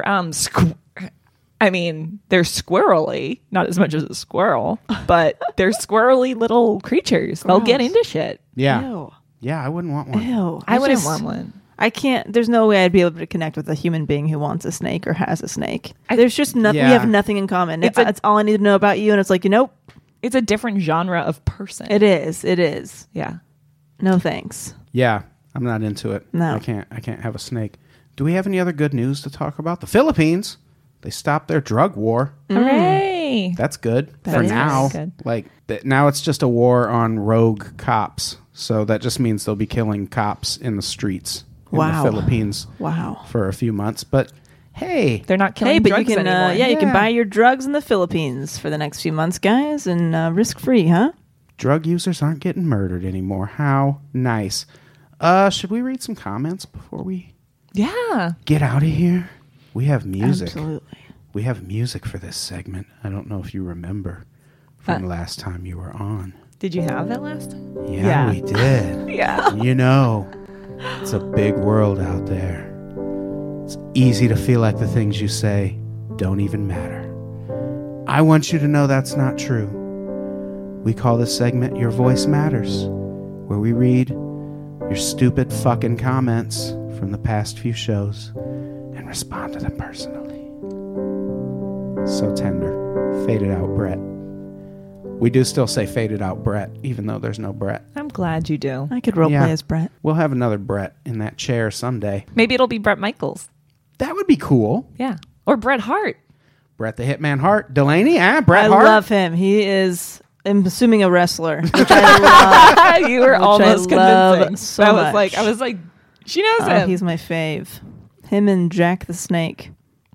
Speaker 4: they're squirrely, not as much as a squirrel, but they're squirrely little creatures. They'll get into shit.
Speaker 3: Yeah.
Speaker 5: Ew.
Speaker 3: Yeah, I wouldn't want one.
Speaker 5: Ew.
Speaker 4: I wouldn't want one.
Speaker 5: I can't. There's no way I'd be able to connect with a human being who wants a snake or has a snake. There's just nothing.
Speaker 3: Yeah.
Speaker 5: We have nothing in common.
Speaker 4: It's
Speaker 5: That's all I need to know about you. And it's like, nope.
Speaker 4: It's a different genre of person.
Speaker 5: It is. It is.
Speaker 4: Yeah.
Speaker 5: No thanks.
Speaker 3: Yeah, I'm not into it.
Speaker 5: No.
Speaker 3: I can't have a snake. Do we have any other good news to talk about? The Philippines, they stopped their drug war.
Speaker 4: Hooray!
Speaker 3: That's good
Speaker 5: That
Speaker 3: for
Speaker 5: is
Speaker 3: now.
Speaker 4: good.
Speaker 3: Like now it's just a war on rogue cops. So that just means they'll be killing cops in the streets in
Speaker 5: Wow.
Speaker 3: the Philippines
Speaker 5: Wow.
Speaker 3: for a few months. But hey,
Speaker 4: They're not killing
Speaker 5: Hey, but
Speaker 4: drugs
Speaker 5: you can,
Speaker 4: anymore.
Speaker 5: you can
Speaker 3: Yeah.
Speaker 5: buy your drugs in the Philippines for the next few months, guys, and risk free, huh?
Speaker 3: drug users aren't getting murdered anymore. How nice. Should we read some comments before we
Speaker 4: Yeah.
Speaker 3: get out of here? We have music.
Speaker 5: Absolutely.
Speaker 3: We have music for this segment. I don't know if you remember from last time you were on.
Speaker 4: Did you have that last time?
Speaker 3: Yeah, we did.
Speaker 4: Yeah.
Speaker 3: You know, it's a big world out there. It's easy to feel like the things you say don't even matter. I want you to know that's not true. We call this segment Your Voice Matters, where we read your stupid fucking comments from the past few shows and respond to them personally. So tender. Faded out Brett. We do still say faded out Brett, even though there's no Brett.
Speaker 4: I'm glad you do.
Speaker 5: I could roleplay
Speaker 3: Yeah.
Speaker 5: as Brett.
Speaker 3: We'll have another Brett in that chair someday.
Speaker 4: Maybe it'll be Brett Michaels.
Speaker 3: That would be cool.
Speaker 4: Yeah. Or Bret Hart.
Speaker 3: Brett the Hitman Hart. Delaney, Brett
Speaker 5: I
Speaker 3: Hart.
Speaker 5: love him. He is I'm assuming a wrestler. Which I love.
Speaker 4: You were almost convincing.
Speaker 5: So
Speaker 4: I
Speaker 5: much.
Speaker 4: was like, she knows him.
Speaker 5: He's my fave. Him and Jack the Snake.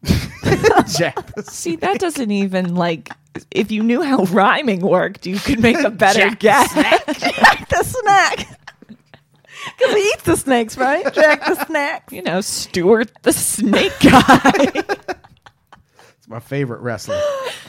Speaker 4: See, that doesn't even like. If you knew how rhyming worked, you could make a better guess.
Speaker 5: Jack the Snack. Because he eats the snakes, right? Jack the Snack.
Speaker 4: You know, Stuart the Snake Guy.
Speaker 3: It's my favorite wrestler.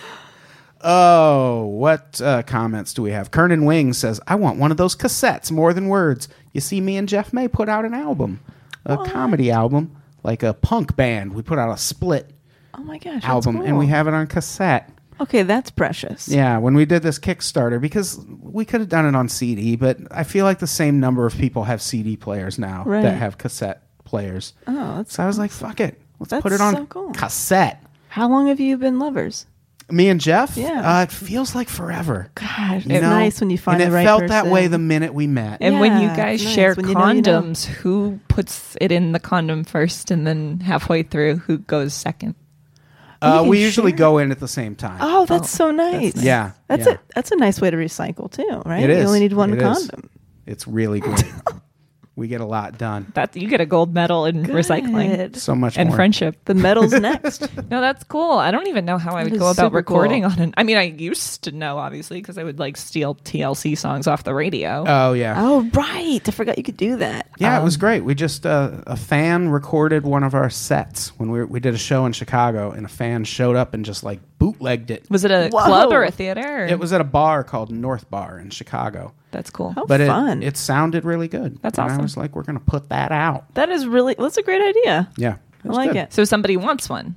Speaker 3: Oh, what comments do we have? Kernan Wing says, I want one of those cassettes more than words. You see, me and Jeff May put out an album, a comedy album, like a punk band. We put out a split album,
Speaker 5: cool.
Speaker 3: and we have it on cassette.
Speaker 5: Okay, that's precious.
Speaker 3: Yeah, when we did this Kickstarter, because we could have done it on CD, but I feel like the same number of people have CD players now that have cassette players.
Speaker 5: Oh,
Speaker 3: so I was like, fuck it. Let's
Speaker 5: That's
Speaker 3: put it on
Speaker 5: so cool.
Speaker 3: cassette.
Speaker 5: How long have you been lovers?
Speaker 3: Me and Jeff?
Speaker 5: Yeah.
Speaker 3: It feels like forever.
Speaker 5: God,
Speaker 3: You
Speaker 5: it's
Speaker 3: know?
Speaker 5: nice when you find
Speaker 3: and
Speaker 5: the right
Speaker 3: it felt
Speaker 5: person.
Speaker 3: that way the minute we met.
Speaker 4: And when you
Speaker 5: Yeah,
Speaker 4: guys
Speaker 5: it's nice.
Speaker 4: share
Speaker 5: When you know, you know.
Speaker 4: condoms, who puts it in the condom first, and then halfway through, who goes second?
Speaker 3: We usually go in at the same time.
Speaker 5: Oh, that's so nice.
Speaker 3: Yeah.
Speaker 5: That's
Speaker 3: yeah.
Speaker 5: a nice way to recycle too, right?
Speaker 3: It is.
Speaker 5: You only need one
Speaker 3: It is.
Speaker 5: condom.
Speaker 3: It's really great. We get a lot done.
Speaker 4: That you get a gold medal in recycling.
Speaker 3: So much
Speaker 4: and
Speaker 3: more.
Speaker 4: friendship.
Speaker 5: The medal's next.
Speaker 4: No, that's cool. I don't even know how I would
Speaker 5: That
Speaker 4: go
Speaker 5: is
Speaker 4: about
Speaker 5: super
Speaker 4: recording
Speaker 5: cool.
Speaker 4: on it. I mean, I used to know, obviously, because I would like steal TLC songs off the radio.
Speaker 3: Oh, yeah.
Speaker 5: Oh, right. I forgot you could do that.
Speaker 3: Yeah, it was great. We just a fan recorded one of our sets when we did a show in Chicago, and a fan showed up and just like bootlegged it.
Speaker 4: Was it a
Speaker 5: Whoa.
Speaker 4: club or a theater? Or?
Speaker 3: It was at a bar called North Bar in Chicago.
Speaker 4: That's cool.
Speaker 5: How
Speaker 3: But
Speaker 5: fun.
Speaker 3: it sounded really good.
Speaker 4: That's
Speaker 3: and
Speaker 4: awesome.
Speaker 3: I was like, we're going to put that out.
Speaker 5: That's a great idea.
Speaker 3: Yeah.
Speaker 5: I like it.
Speaker 4: So somebody wants one.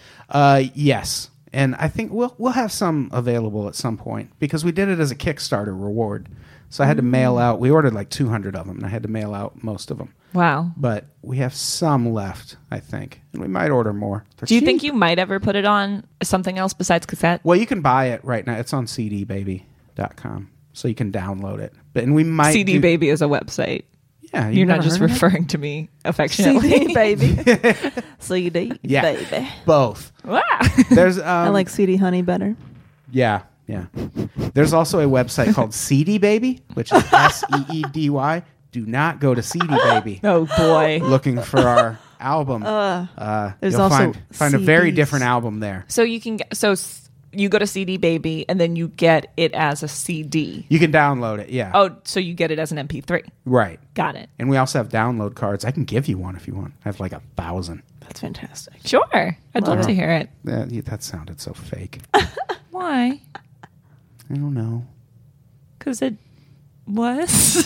Speaker 3: Yes. And I think we'll have some available at some point because we did it as a Kickstarter reward. So I had to mail out. We ordered like 200 of them, and I had to mail out most of them.
Speaker 4: Wow.
Speaker 3: But we have some left, I think. And we might order more. They're
Speaker 4: Do you
Speaker 3: cheap.
Speaker 4: think you might ever put it on something else besides cassette?
Speaker 3: Well, you can buy it right now. It's on cdbaby.com. So you can download it. And we might
Speaker 4: CD Baby is a website.
Speaker 3: Yeah,
Speaker 4: You're not
Speaker 3: never
Speaker 4: just
Speaker 3: heard of it?
Speaker 4: referring to me affectionately.
Speaker 5: CD baby. CD
Speaker 3: Yeah,
Speaker 5: baby.
Speaker 3: both.
Speaker 4: Wow.
Speaker 3: There's
Speaker 5: I like CD Honey better.
Speaker 3: Yeah. There's also a website called CD Baby, which is SEEDY. Do not go to CD Baby
Speaker 4: Oh boy.
Speaker 3: looking for our album.
Speaker 5: There's
Speaker 3: You'll
Speaker 5: also
Speaker 3: find a very
Speaker 5: CDs.
Speaker 3: different album there.
Speaker 4: So you can get you go to CD Baby and then you get it as a CD.
Speaker 3: You can download it. Yeah.
Speaker 4: Oh, so you get it as an MP3.
Speaker 3: Right.
Speaker 4: Got it.
Speaker 3: And we also have download cards. I can give you one if you want. I have like 1,000.
Speaker 5: That's fantastic.
Speaker 4: Sure. I'd love to hear it.
Speaker 3: That sounded so fake.
Speaker 4: Why?
Speaker 3: I don't know.
Speaker 4: Because it was.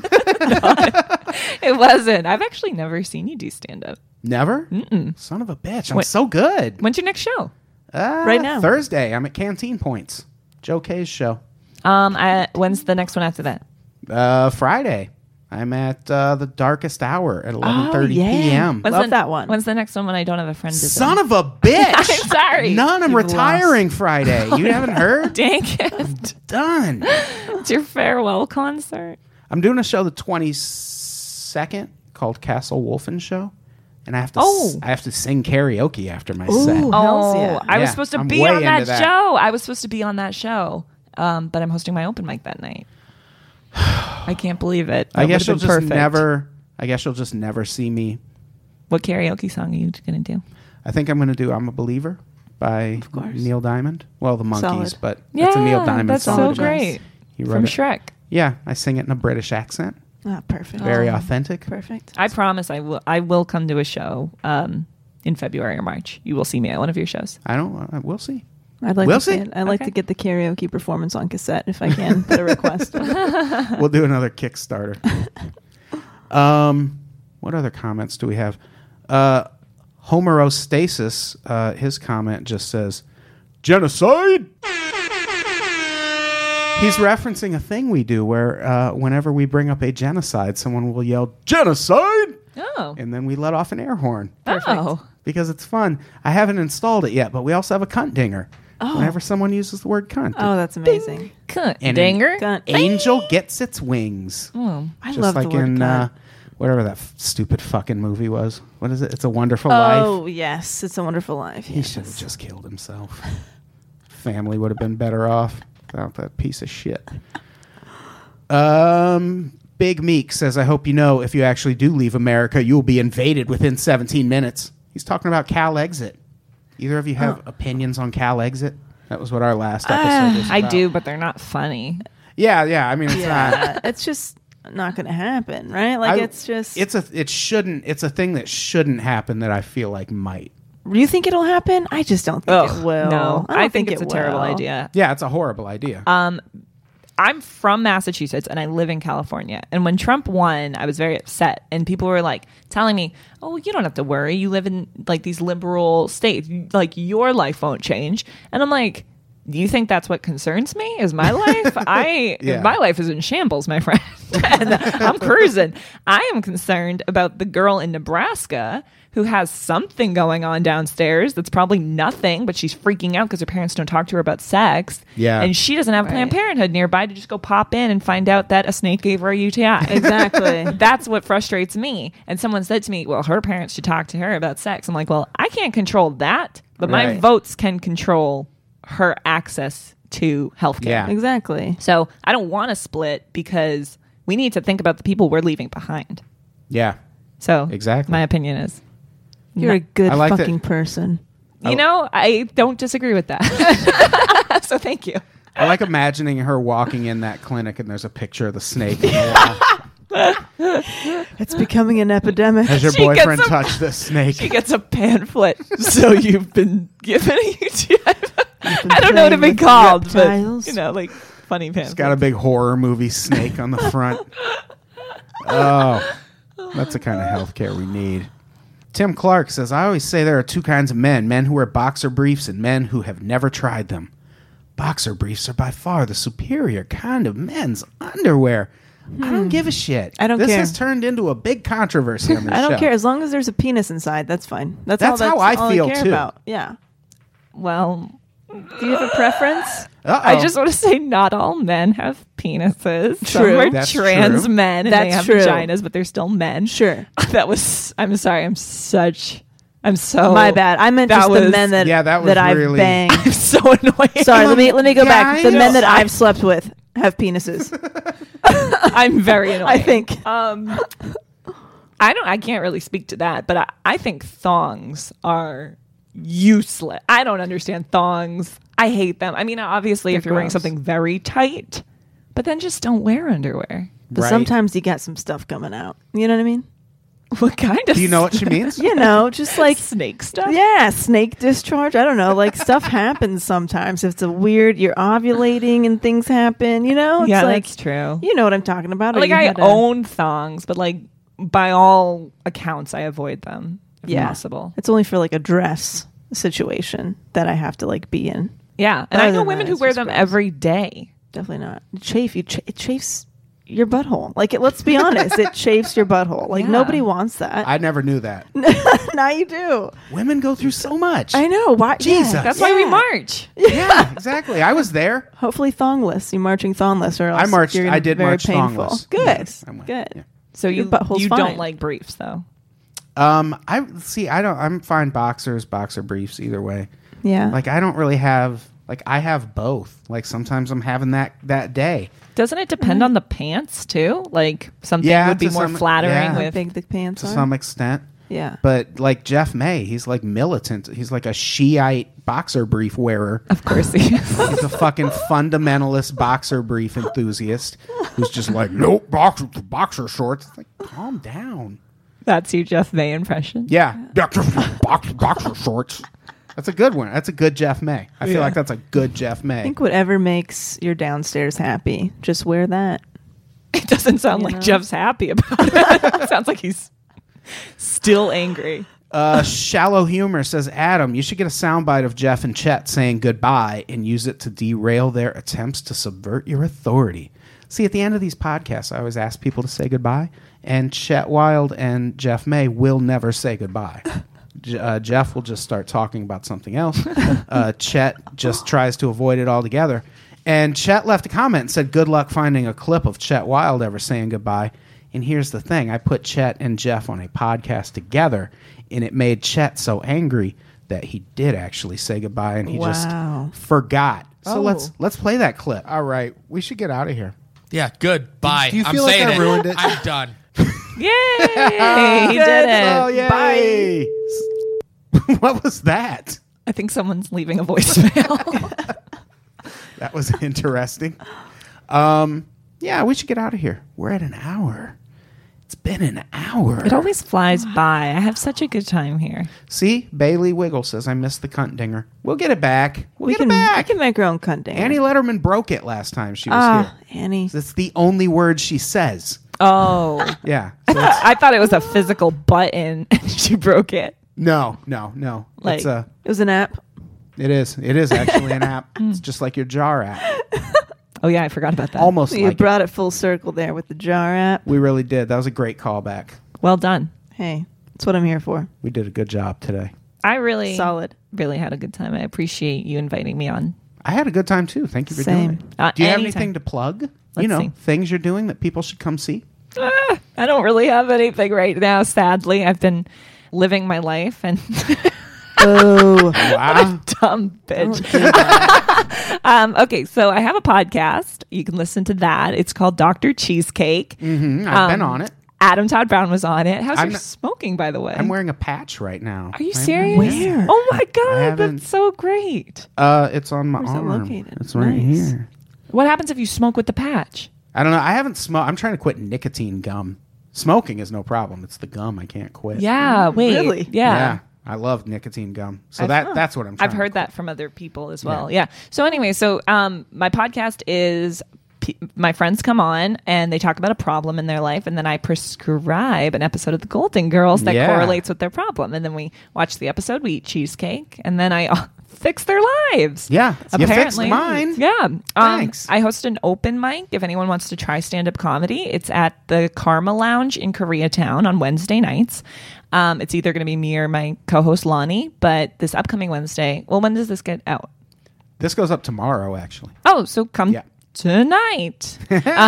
Speaker 4: It wasn't. I've actually never seen you do stand up.
Speaker 3: Never?
Speaker 4: Mm-mm.
Speaker 3: Son of a bitch. I'm so good.
Speaker 4: When's your next show?
Speaker 5: Right now.
Speaker 3: Thursday. I'm at Canteen Points. Joe K's show.
Speaker 4: When's the next one after that?
Speaker 3: Friday. I'm at The Darkest Hour at 11:30
Speaker 5: yeah.
Speaker 3: p.m.
Speaker 5: Love that one.
Speaker 4: When's the next one when I don't have a friend to
Speaker 3: Son of a bitch.
Speaker 4: I'm sorry.
Speaker 3: None. I'm
Speaker 5: You've
Speaker 3: retiring Friday. You haven't heard?
Speaker 4: Dang it.
Speaker 3: Done.
Speaker 4: It's your farewell concert.
Speaker 3: I'm doing a show the 22nd called Castle Wolfen Show. And I have to I have to sing karaoke after my set.
Speaker 5: Hells
Speaker 4: Oh,
Speaker 5: yeah.
Speaker 4: I was
Speaker 3: Yeah,
Speaker 4: supposed to
Speaker 3: I'm
Speaker 4: be
Speaker 3: way
Speaker 4: on that,
Speaker 3: into that.
Speaker 4: show. I was supposed to be on that show. But I'm hosting my open mic that night. I can't believe it.
Speaker 3: I
Speaker 4: That
Speaker 3: guess you'll
Speaker 4: would've
Speaker 3: just
Speaker 4: been perfect.
Speaker 3: never see me.
Speaker 4: What karaoke song are you going to do?
Speaker 3: I think I'm going to do I'm a Believer by Neil Diamond. Well, the Monkees,
Speaker 5: Solid.
Speaker 3: but it's a Neil Diamond
Speaker 4: that's
Speaker 3: song.
Speaker 4: so great.
Speaker 3: He wrote
Speaker 4: From
Speaker 3: it.
Speaker 4: Shrek.
Speaker 3: Yeah, I sing it in a British accent.
Speaker 5: Ah, perfect.
Speaker 3: Very authentic.
Speaker 5: Perfect.
Speaker 4: I promise I will come to a show in February or March. You will see me at one of your shows.
Speaker 3: We'll see.
Speaker 5: I'd like
Speaker 3: We'll
Speaker 5: to see
Speaker 3: see.
Speaker 5: it. I'd like
Speaker 4: Okay.
Speaker 5: to get the karaoke performance on cassette if I can. Put a request.
Speaker 3: We'll do another Kickstarter. What other comments do we have? Homerostasis, his comment just says, genocide? He's referencing a thing we do where whenever we bring up a genocide, someone will yell, genocide!
Speaker 4: Oh.
Speaker 3: And then we let off an air horn.
Speaker 4: Oh.
Speaker 3: Because it's fun. I haven't installed it yet, but we also have a cunt dinger. Whenever someone uses the word cunt.
Speaker 5: Oh, that's amazing.
Speaker 4: Cunt.
Speaker 3: And
Speaker 4: Dinger.
Speaker 5: Cunt.
Speaker 3: Angel gets its wings.
Speaker 4: Oh.
Speaker 5: I
Speaker 3: Just
Speaker 5: love
Speaker 3: like
Speaker 5: the word
Speaker 3: in
Speaker 5: cunt.
Speaker 3: whatever that stupid fucking movie was. What is it? It's a Wonderful
Speaker 5: Oh,
Speaker 3: Life.
Speaker 5: yes. It's a Wonderful Life.
Speaker 3: He should have just killed himself. Family would have been better off. without that piece of shit. Big Meek says, I hope you know if you actually do leave America, you will be invaded within 17 minutes. He's talking about Cal Exit. Either of you have opinions on Cal Exit? That was what our last episode was about.
Speaker 4: I do, but they're not funny.
Speaker 3: Yeah. I mean, it's not.
Speaker 5: It's just not going to happen, right? Like, it's a
Speaker 3: thing that shouldn't happen that I feel like might.
Speaker 5: Do you think it'll happen? I just don't think it will.
Speaker 4: No,
Speaker 5: I don't
Speaker 4: think it's a terrible idea.
Speaker 3: Yeah, it's a horrible idea.
Speaker 4: I'm from Massachusetts and I live in California. And when Trump won, I was very upset. And people were like telling me, oh, you don't have to worry. You live in like these liberal states. Like your life won't change. And I'm like, do you think that's what concerns me? Is my life? My life is in shambles, my friend. And I'm cruising. I am concerned about the girl in Nebraska who has something going on downstairs that's probably nothing, but she's freaking out because her parents don't talk to her about sex.
Speaker 3: Yeah.
Speaker 4: And she doesn't have Planned Parenthood nearby to just go pop in and find out that a snake gave her a UTI.
Speaker 5: Exactly.
Speaker 4: That's what frustrates me. And someone said to me, well, her parents should talk to her about sex. I'm like, well, I can't control that, but my votes can control her access to healthcare.
Speaker 3: Yeah.
Speaker 5: Exactly.
Speaker 4: So I don't want to split because we need to think about the people we're leaving behind.
Speaker 3: Yeah.
Speaker 4: So
Speaker 3: exactly.
Speaker 4: My opinion is
Speaker 5: you're a good fucking person.
Speaker 4: You know, I don't disagree with that. So thank you.
Speaker 3: I like imagining her walking in that clinic and there's a picture of the snake in the wall.
Speaker 5: It's becoming an epidemic.
Speaker 3: Has your boyfriend touched the snake?
Speaker 4: She gets a pamphlet. So you've been given a UTI. I don't know what it'd be called, but you know, like funny pamphlet.
Speaker 3: It's got a big horror movie snake on the front. Oh, that's the kind of healthcare we need. Tim Clark says, I always say there are two kinds of men who wear boxer briefs and men who have never tried them. Boxer briefs are by far the superior kind of men's underwear. I don't give a shit.
Speaker 5: I don't
Speaker 3: care. This
Speaker 5: care.
Speaker 3: has turned into a big controversy on this show.
Speaker 5: I don't care. As long as there's a penis inside, that's fine. That's
Speaker 3: how I feel,
Speaker 5: care
Speaker 3: too.
Speaker 5: About. Yeah.
Speaker 4: Well,
Speaker 5: do you have a preference?
Speaker 3: Uh-oh.
Speaker 4: I just want to say not all men have penises. Some
Speaker 5: True.
Speaker 4: are
Speaker 3: That's
Speaker 4: trans
Speaker 3: true.
Speaker 4: men and they
Speaker 5: That's
Speaker 4: have
Speaker 5: true.
Speaker 4: vaginas, but they're still men.
Speaker 5: Sure.
Speaker 4: I'm sorry. I'm so
Speaker 5: My bad. I meant just the
Speaker 4: was-
Speaker 5: men that
Speaker 3: that was
Speaker 5: I've
Speaker 3: really-
Speaker 5: banged.
Speaker 4: I'm so annoyed.
Speaker 5: Sorry, let me go back. The
Speaker 3: guys.
Speaker 5: men that I've slept with have penises.
Speaker 4: I'm very annoyed.
Speaker 5: I think.
Speaker 4: I can't really speak to that, but I think thongs are useless. I don't understand thongs. I hate them. I mean, obviously, if you're wearing
Speaker 5: gross.
Speaker 4: something very tight, but then just don't wear underwear.
Speaker 5: But
Speaker 3: Right.
Speaker 5: sometimes you got some stuff coming out. You know what I mean?
Speaker 4: What kind of
Speaker 3: Do you know what she means?
Speaker 5: You know, just like
Speaker 4: snake stuff?
Speaker 5: yeah, snake discharge. I don't know. Like stuff happens sometimes. If it's a weird, you're ovulating and things happen. You know, it's
Speaker 4: Yeah,
Speaker 5: like,
Speaker 4: that's true.
Speaker 5: You know what I'm talking about. Or
Speaker 4: Like
Speaker 5: you
Speaker 4: I
Speaker 5: had a-
Speaker 4: own thongs, but like by all accounts, I avoid them if possible.
Speaker 5: It's only for like a dress situation that I have to like be in.
Speaker 4: Yeah, and
Speaker 5: Other
Speaker 4: I know
Speaker 5: than
Speaker 4: women
Speaker 5: that,
Speaker 4: who
Speaker 5: it's
Speaker 4: wear
Speaker 5: just
Speaker 4: them
Speaker 5: gross.
Speaker 4: every day.
Speaker 5: Definitely not. It chafes your butthole. Like let's be honest, it chafes your butthole. Like
Speaker 4: Yeah.
Speaker 5: nobody wants that.
Speaker 3: I never knew that.
Speaker 5: Now you do.
Speaker 3: Women go through so much.
Speaker 5: I know. Why?
Speaker 3: Jesus.
Speaker 5: Yeah,
Speaker 4: That's why we
Speaker 5: yeah.
Speaker 4: march.
Speaker 3: Yeah, exactly. I was there.
Speaker 5: Hopefully thongless. You marching thongless, or else
Speaker 3: I marched.
Speaker 5: You're gonna
Speaker 3: I
Speaker 5: be
Speaker 3: did
Speaker 5: very
Speaker 3: march
Speaker 5: painful.
Speaker 3: thongless.
Speaker 5: Good.
Speaker 3: Yes, I went.
Speaker 5: Good.
Speaker 3: Yeah.
Speaker 4: So
Speaker 5: Your
Speaker 4: you
Speaker 5: butthole's
Speaker 4: you
Speaker 5: fine.
Speaker 4: don't like briefs though.
Speaker 3: I see. I'm fine. Boxer briefs. Either way.
Speaker 5: Yeah.
Speaker 3: Like I don't really have. Like I have both. Like sometimes I'm having that day.
Speaker 4: Doesn't it depend on the pants too? Like something
Speaker 3: Yeah,
Speaker 4: would be
Speaker 3: to
Speaker 4: more
Speaker 3: some-
Speaker 4: flattering
Speaker 3: yeah.
Speaker 5: How
Speaker 4: with.
Speaker 5: big the pants
Speaker 3: To
Speaker 5: are.
Speaker 3: some extent.
Speaker 5: Yeah.
Speaker 3: But like Jeff May, he's like militant. He's like a Shiite boxer brief wearer.
Speaker 4: Of course he is.
Speaker 3: He's a fucking fundamentalist boxer brief enthusiast who's just like, nope, boxer shorts. It's like, calm down.
Speaker 4: That's your Jeff May impression.
Speaker 3: Yeah, boxer shorts. That's a good one. That's a good Jeff May. I feel like that's a good Jeff
Speaker 5: I
Speaker 3: May.
Speaker 5: think whatever makes your downstairs happy, just wear that.
Speaker 4: It doesn't sound like
Speaker 5: know?
Speaker 4: Jeff's happy about it. It sounds like he's still angry.
Speaker 3: Shallow Humor says, Adam, you should get a soundbite of Jeff and Chet saying goodbye and use it to derail their attempts to subvert your authority. See, at the end of these podcasts, I always ask people to say goodbye, and Chet Wild and Jeff May will never say goodbye. Jeff will just start talking about something else. Chet just tries to avoid it altogether. And Chet left a comment and said, good luck finding a clip of Chet Wild ever saying goodbye. And here's the thing. I put Chet and Jeff on a podcast together, and it made Chet so angry that he did actually say goodbye, and he just
Speaker 5: Wow.
Speaker 3: forgot. So let's play that clip.
Speaker 11: All right, we should get out of here.
Speaker 12: Yeah, good. Bye.
Speaker 11: Do you
Speaker 12: I'm
Speaker 11: feel like
Speaker 12: saying
Speaker 11: I ruined it?
Speaker 12: I'm done.
Speaker 4: Yay! He did it.
Speaker 3: Oh, yay. Bye. What was that?
Speaker 4: I think someone's leaving a voicemail.
Speaker 3: That was interesting. Yeah, we should get out of here. We're at an hour. It's been an hour.
Speaker 4: It always flies by. I have such a good time here.
Speaker 3: See, Bailey Wiggle says I missed the cunt dinger. We'll get it back. We can
Speaker 5: make our own cunt dinger.
Speaker 3: Annie Letterman broke it last time she was here.
Speaker 5: Annie.
Speaker 3: That's the only word she says.
Speaker 4: Oh.
Speaker 3: Yeah. So
Speaker 4: I thought it was a physical button and she broke it.
Speaker 3: No.
Speaker 5: Like, it was an app.
Speaker 3: It is. It is actually an app. It's just like your jar app.
Speaker 4: Oh, yeah, I forgot about that.
Speaker 3: Almost
Speaker 5: You brought it full circle there with the jar app.
Speaker 3: We really did. That was a great callback.
Speaker 4: Well done.
Speaker 5: Hey, that's what I'm here for.
Speaker 3: We did a good job today.
Speaker 4: I really
Speaker 5: Solid.
Speaker 4: Really had a good time. I appreciate you inviting me on.
Speaker 3: I had a good time, too. Thank you for
Speaker 5: Same.
Speaker 3: doing it. Do you have
Speaker 4: anytime.
Speaker 3: anything to plug?
Speaker 4: Let's see.
Speaker 3: Things you're doing that people should come see?
Speaker 4: I don't really have anything right now, sadly. I've been living my life and...
Speaker 5: Oh,
Speaker 3: wow.
Speaker 4: Dumb bitch. Okay, so I have a podcast. You can listen to that. It's called Dr. Cheesecake.
Speaker 3: I've been on it.
Speaker 4: Adam Todd Brown was on it. How's your smoking, by the way?
Speaker 3: I'm wearing a patch right now.
Speaker 4: Are you serious?
Speaker 5: Where?
Speaker 4: Oh my
Speaker 3: I
Speaker 4: god,
Speaker 3: haven't-
Speaker 4: that's so great.
Speaker 3: It's on my
Speaker 5: Where's it
Speaker 3: arm.
Speaker 5: located?
Speaker 3: It's right
Speaker 5: Nice.
Speaker 3: here.
Speaker 4: What happens if you smoke with the patch?
Speaker 3: I don't know. I haven't smoked. I'm trying to quit nicotine gum. Smoking is no problem. It's the gum I can't quit.
Speaker 4: Yeah, wait.
Speaker 5: Really?
Speaker 4: Yeah.
Speaker 3: I love nicotine gum. So that's what I'm trying
Speaker 4: I've heard that from other people as well. Yeah. So anyway, my podcast is my friends come on and they talk about a problem in their life, and then I prescribe an episode of The Golden Girls that correlates with their problem, and then we watch the episode, we eat cheesecake, and then I fix their lives.
Speaker 3: Yeah.
Speaker 4: Apparently.
Speaker 3: You fixed mine.
Speaker 4: Yeah.
Speaker 3: Thanks.
Speaker 4: I host an open mic if anyone wants to try stand-up comedy. It's at the Karma Lounge in Koreatown on Wednesday nights. It's either going to be me or my co-host Lonnie, but this upcoming Wednesday, well, when does this get out?
Speaker 3: This goes up tomorrow, actually.
Speaker 4: Oh, so come tonight.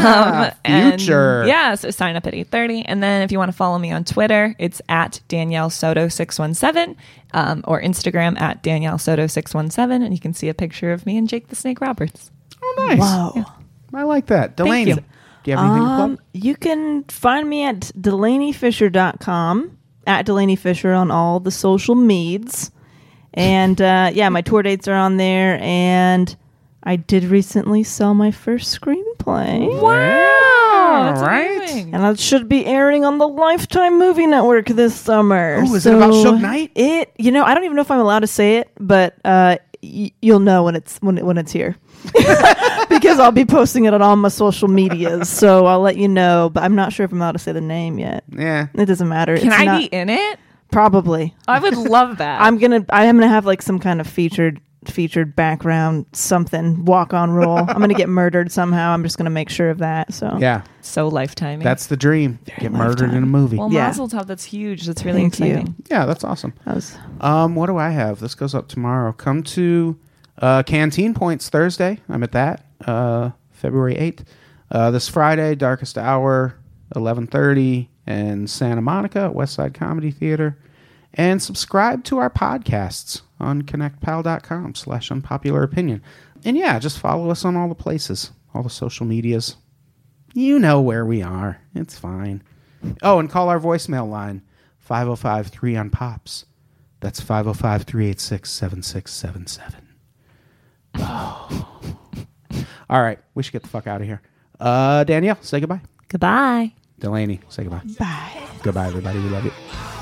Speaker 3: Future.
Speaker 4: So sign up at 8:30. And then if you want to follow me on Twitter, it's at Danielle Soto 617 or Instagram at Danielle Soto 617. And you can see a picture of me and Jake the Snake Roberts.
Speaker 3: Oh, nice.
Speaker 5: Wow.
Speaker 3: Yeah. I like that. Delaney,
Speaker 4: you.
Speaker 3: do you have anything to plug?
Speaker 5: You can find me at DelaneyFisher.com, at Delaney Fisher on all the social meds. And my tour dates are on there. And I did recently sell my first screenplay.
Speaker 4: Wow. That's
Speaker 3: right.
Speaker 4: amazing.
Speaker 5: And that should be airing on the Lifetime Movie Network this summer.
Speaker 3: Oh, is it about Suge Knight?
Speaker 5: I don't even know if I'm allowed to say it, but you'll know when it's here. Because I'll be posting it on all my social medias, so I'll let you know, but I'm not sure if I'm allowed to say the name yet.
Speaker 3: Yeah.
Speaker 5: It doesn't matter.
Speaker 4: Can I be in it?
Speaker 5: Probably.
Speaker 4: I would love that.
Speaker 5: I am gonna have like some kind of featured background, something, walk on role. I'm gonna get murdered somehow. I'm just gonna make sure of that. So
Speaker 3: Yeah.
Speaker 4: So Lifetime.
Speaker 3: That's the dream. Get murdered
Speaker 5: Lifetime.
Speaker 3: in a movie.
Speaker 4: Well,
Speaker 5: Yeah.
Speaker 4: Mazel Tov, that's huge. That's really
Speaker 5: Thank you.
Speaker 4: exciting.
Speaker 3: Yeah, that's awesome.
Speaker 5: that was
Speaker 3: What do I have? This goes up tomorrow. Come to Canteen Points Thursday. I'm at that. February 8th. This Friday, Darkest Hour, 11:30 in Santa Monica at Westside Comedy Theater. And subscribe to our podcasts on connectpal.com/unpopular-opinion. And yeah, just follow us on all the places, all the social medias. You know where we are. It's fine. Oh, and call our voicemail line, 505-3-UNPOPS. That's 505-386-7677. Oh. All right, we should get the fuck out of here. Danielle, say goodbye.
Speaker 4: Goodbye.
Speaker 3: Delaney, say goodbye.
Speaker 5: bye.
Speaker 3: Goodbye, everybody. We love you.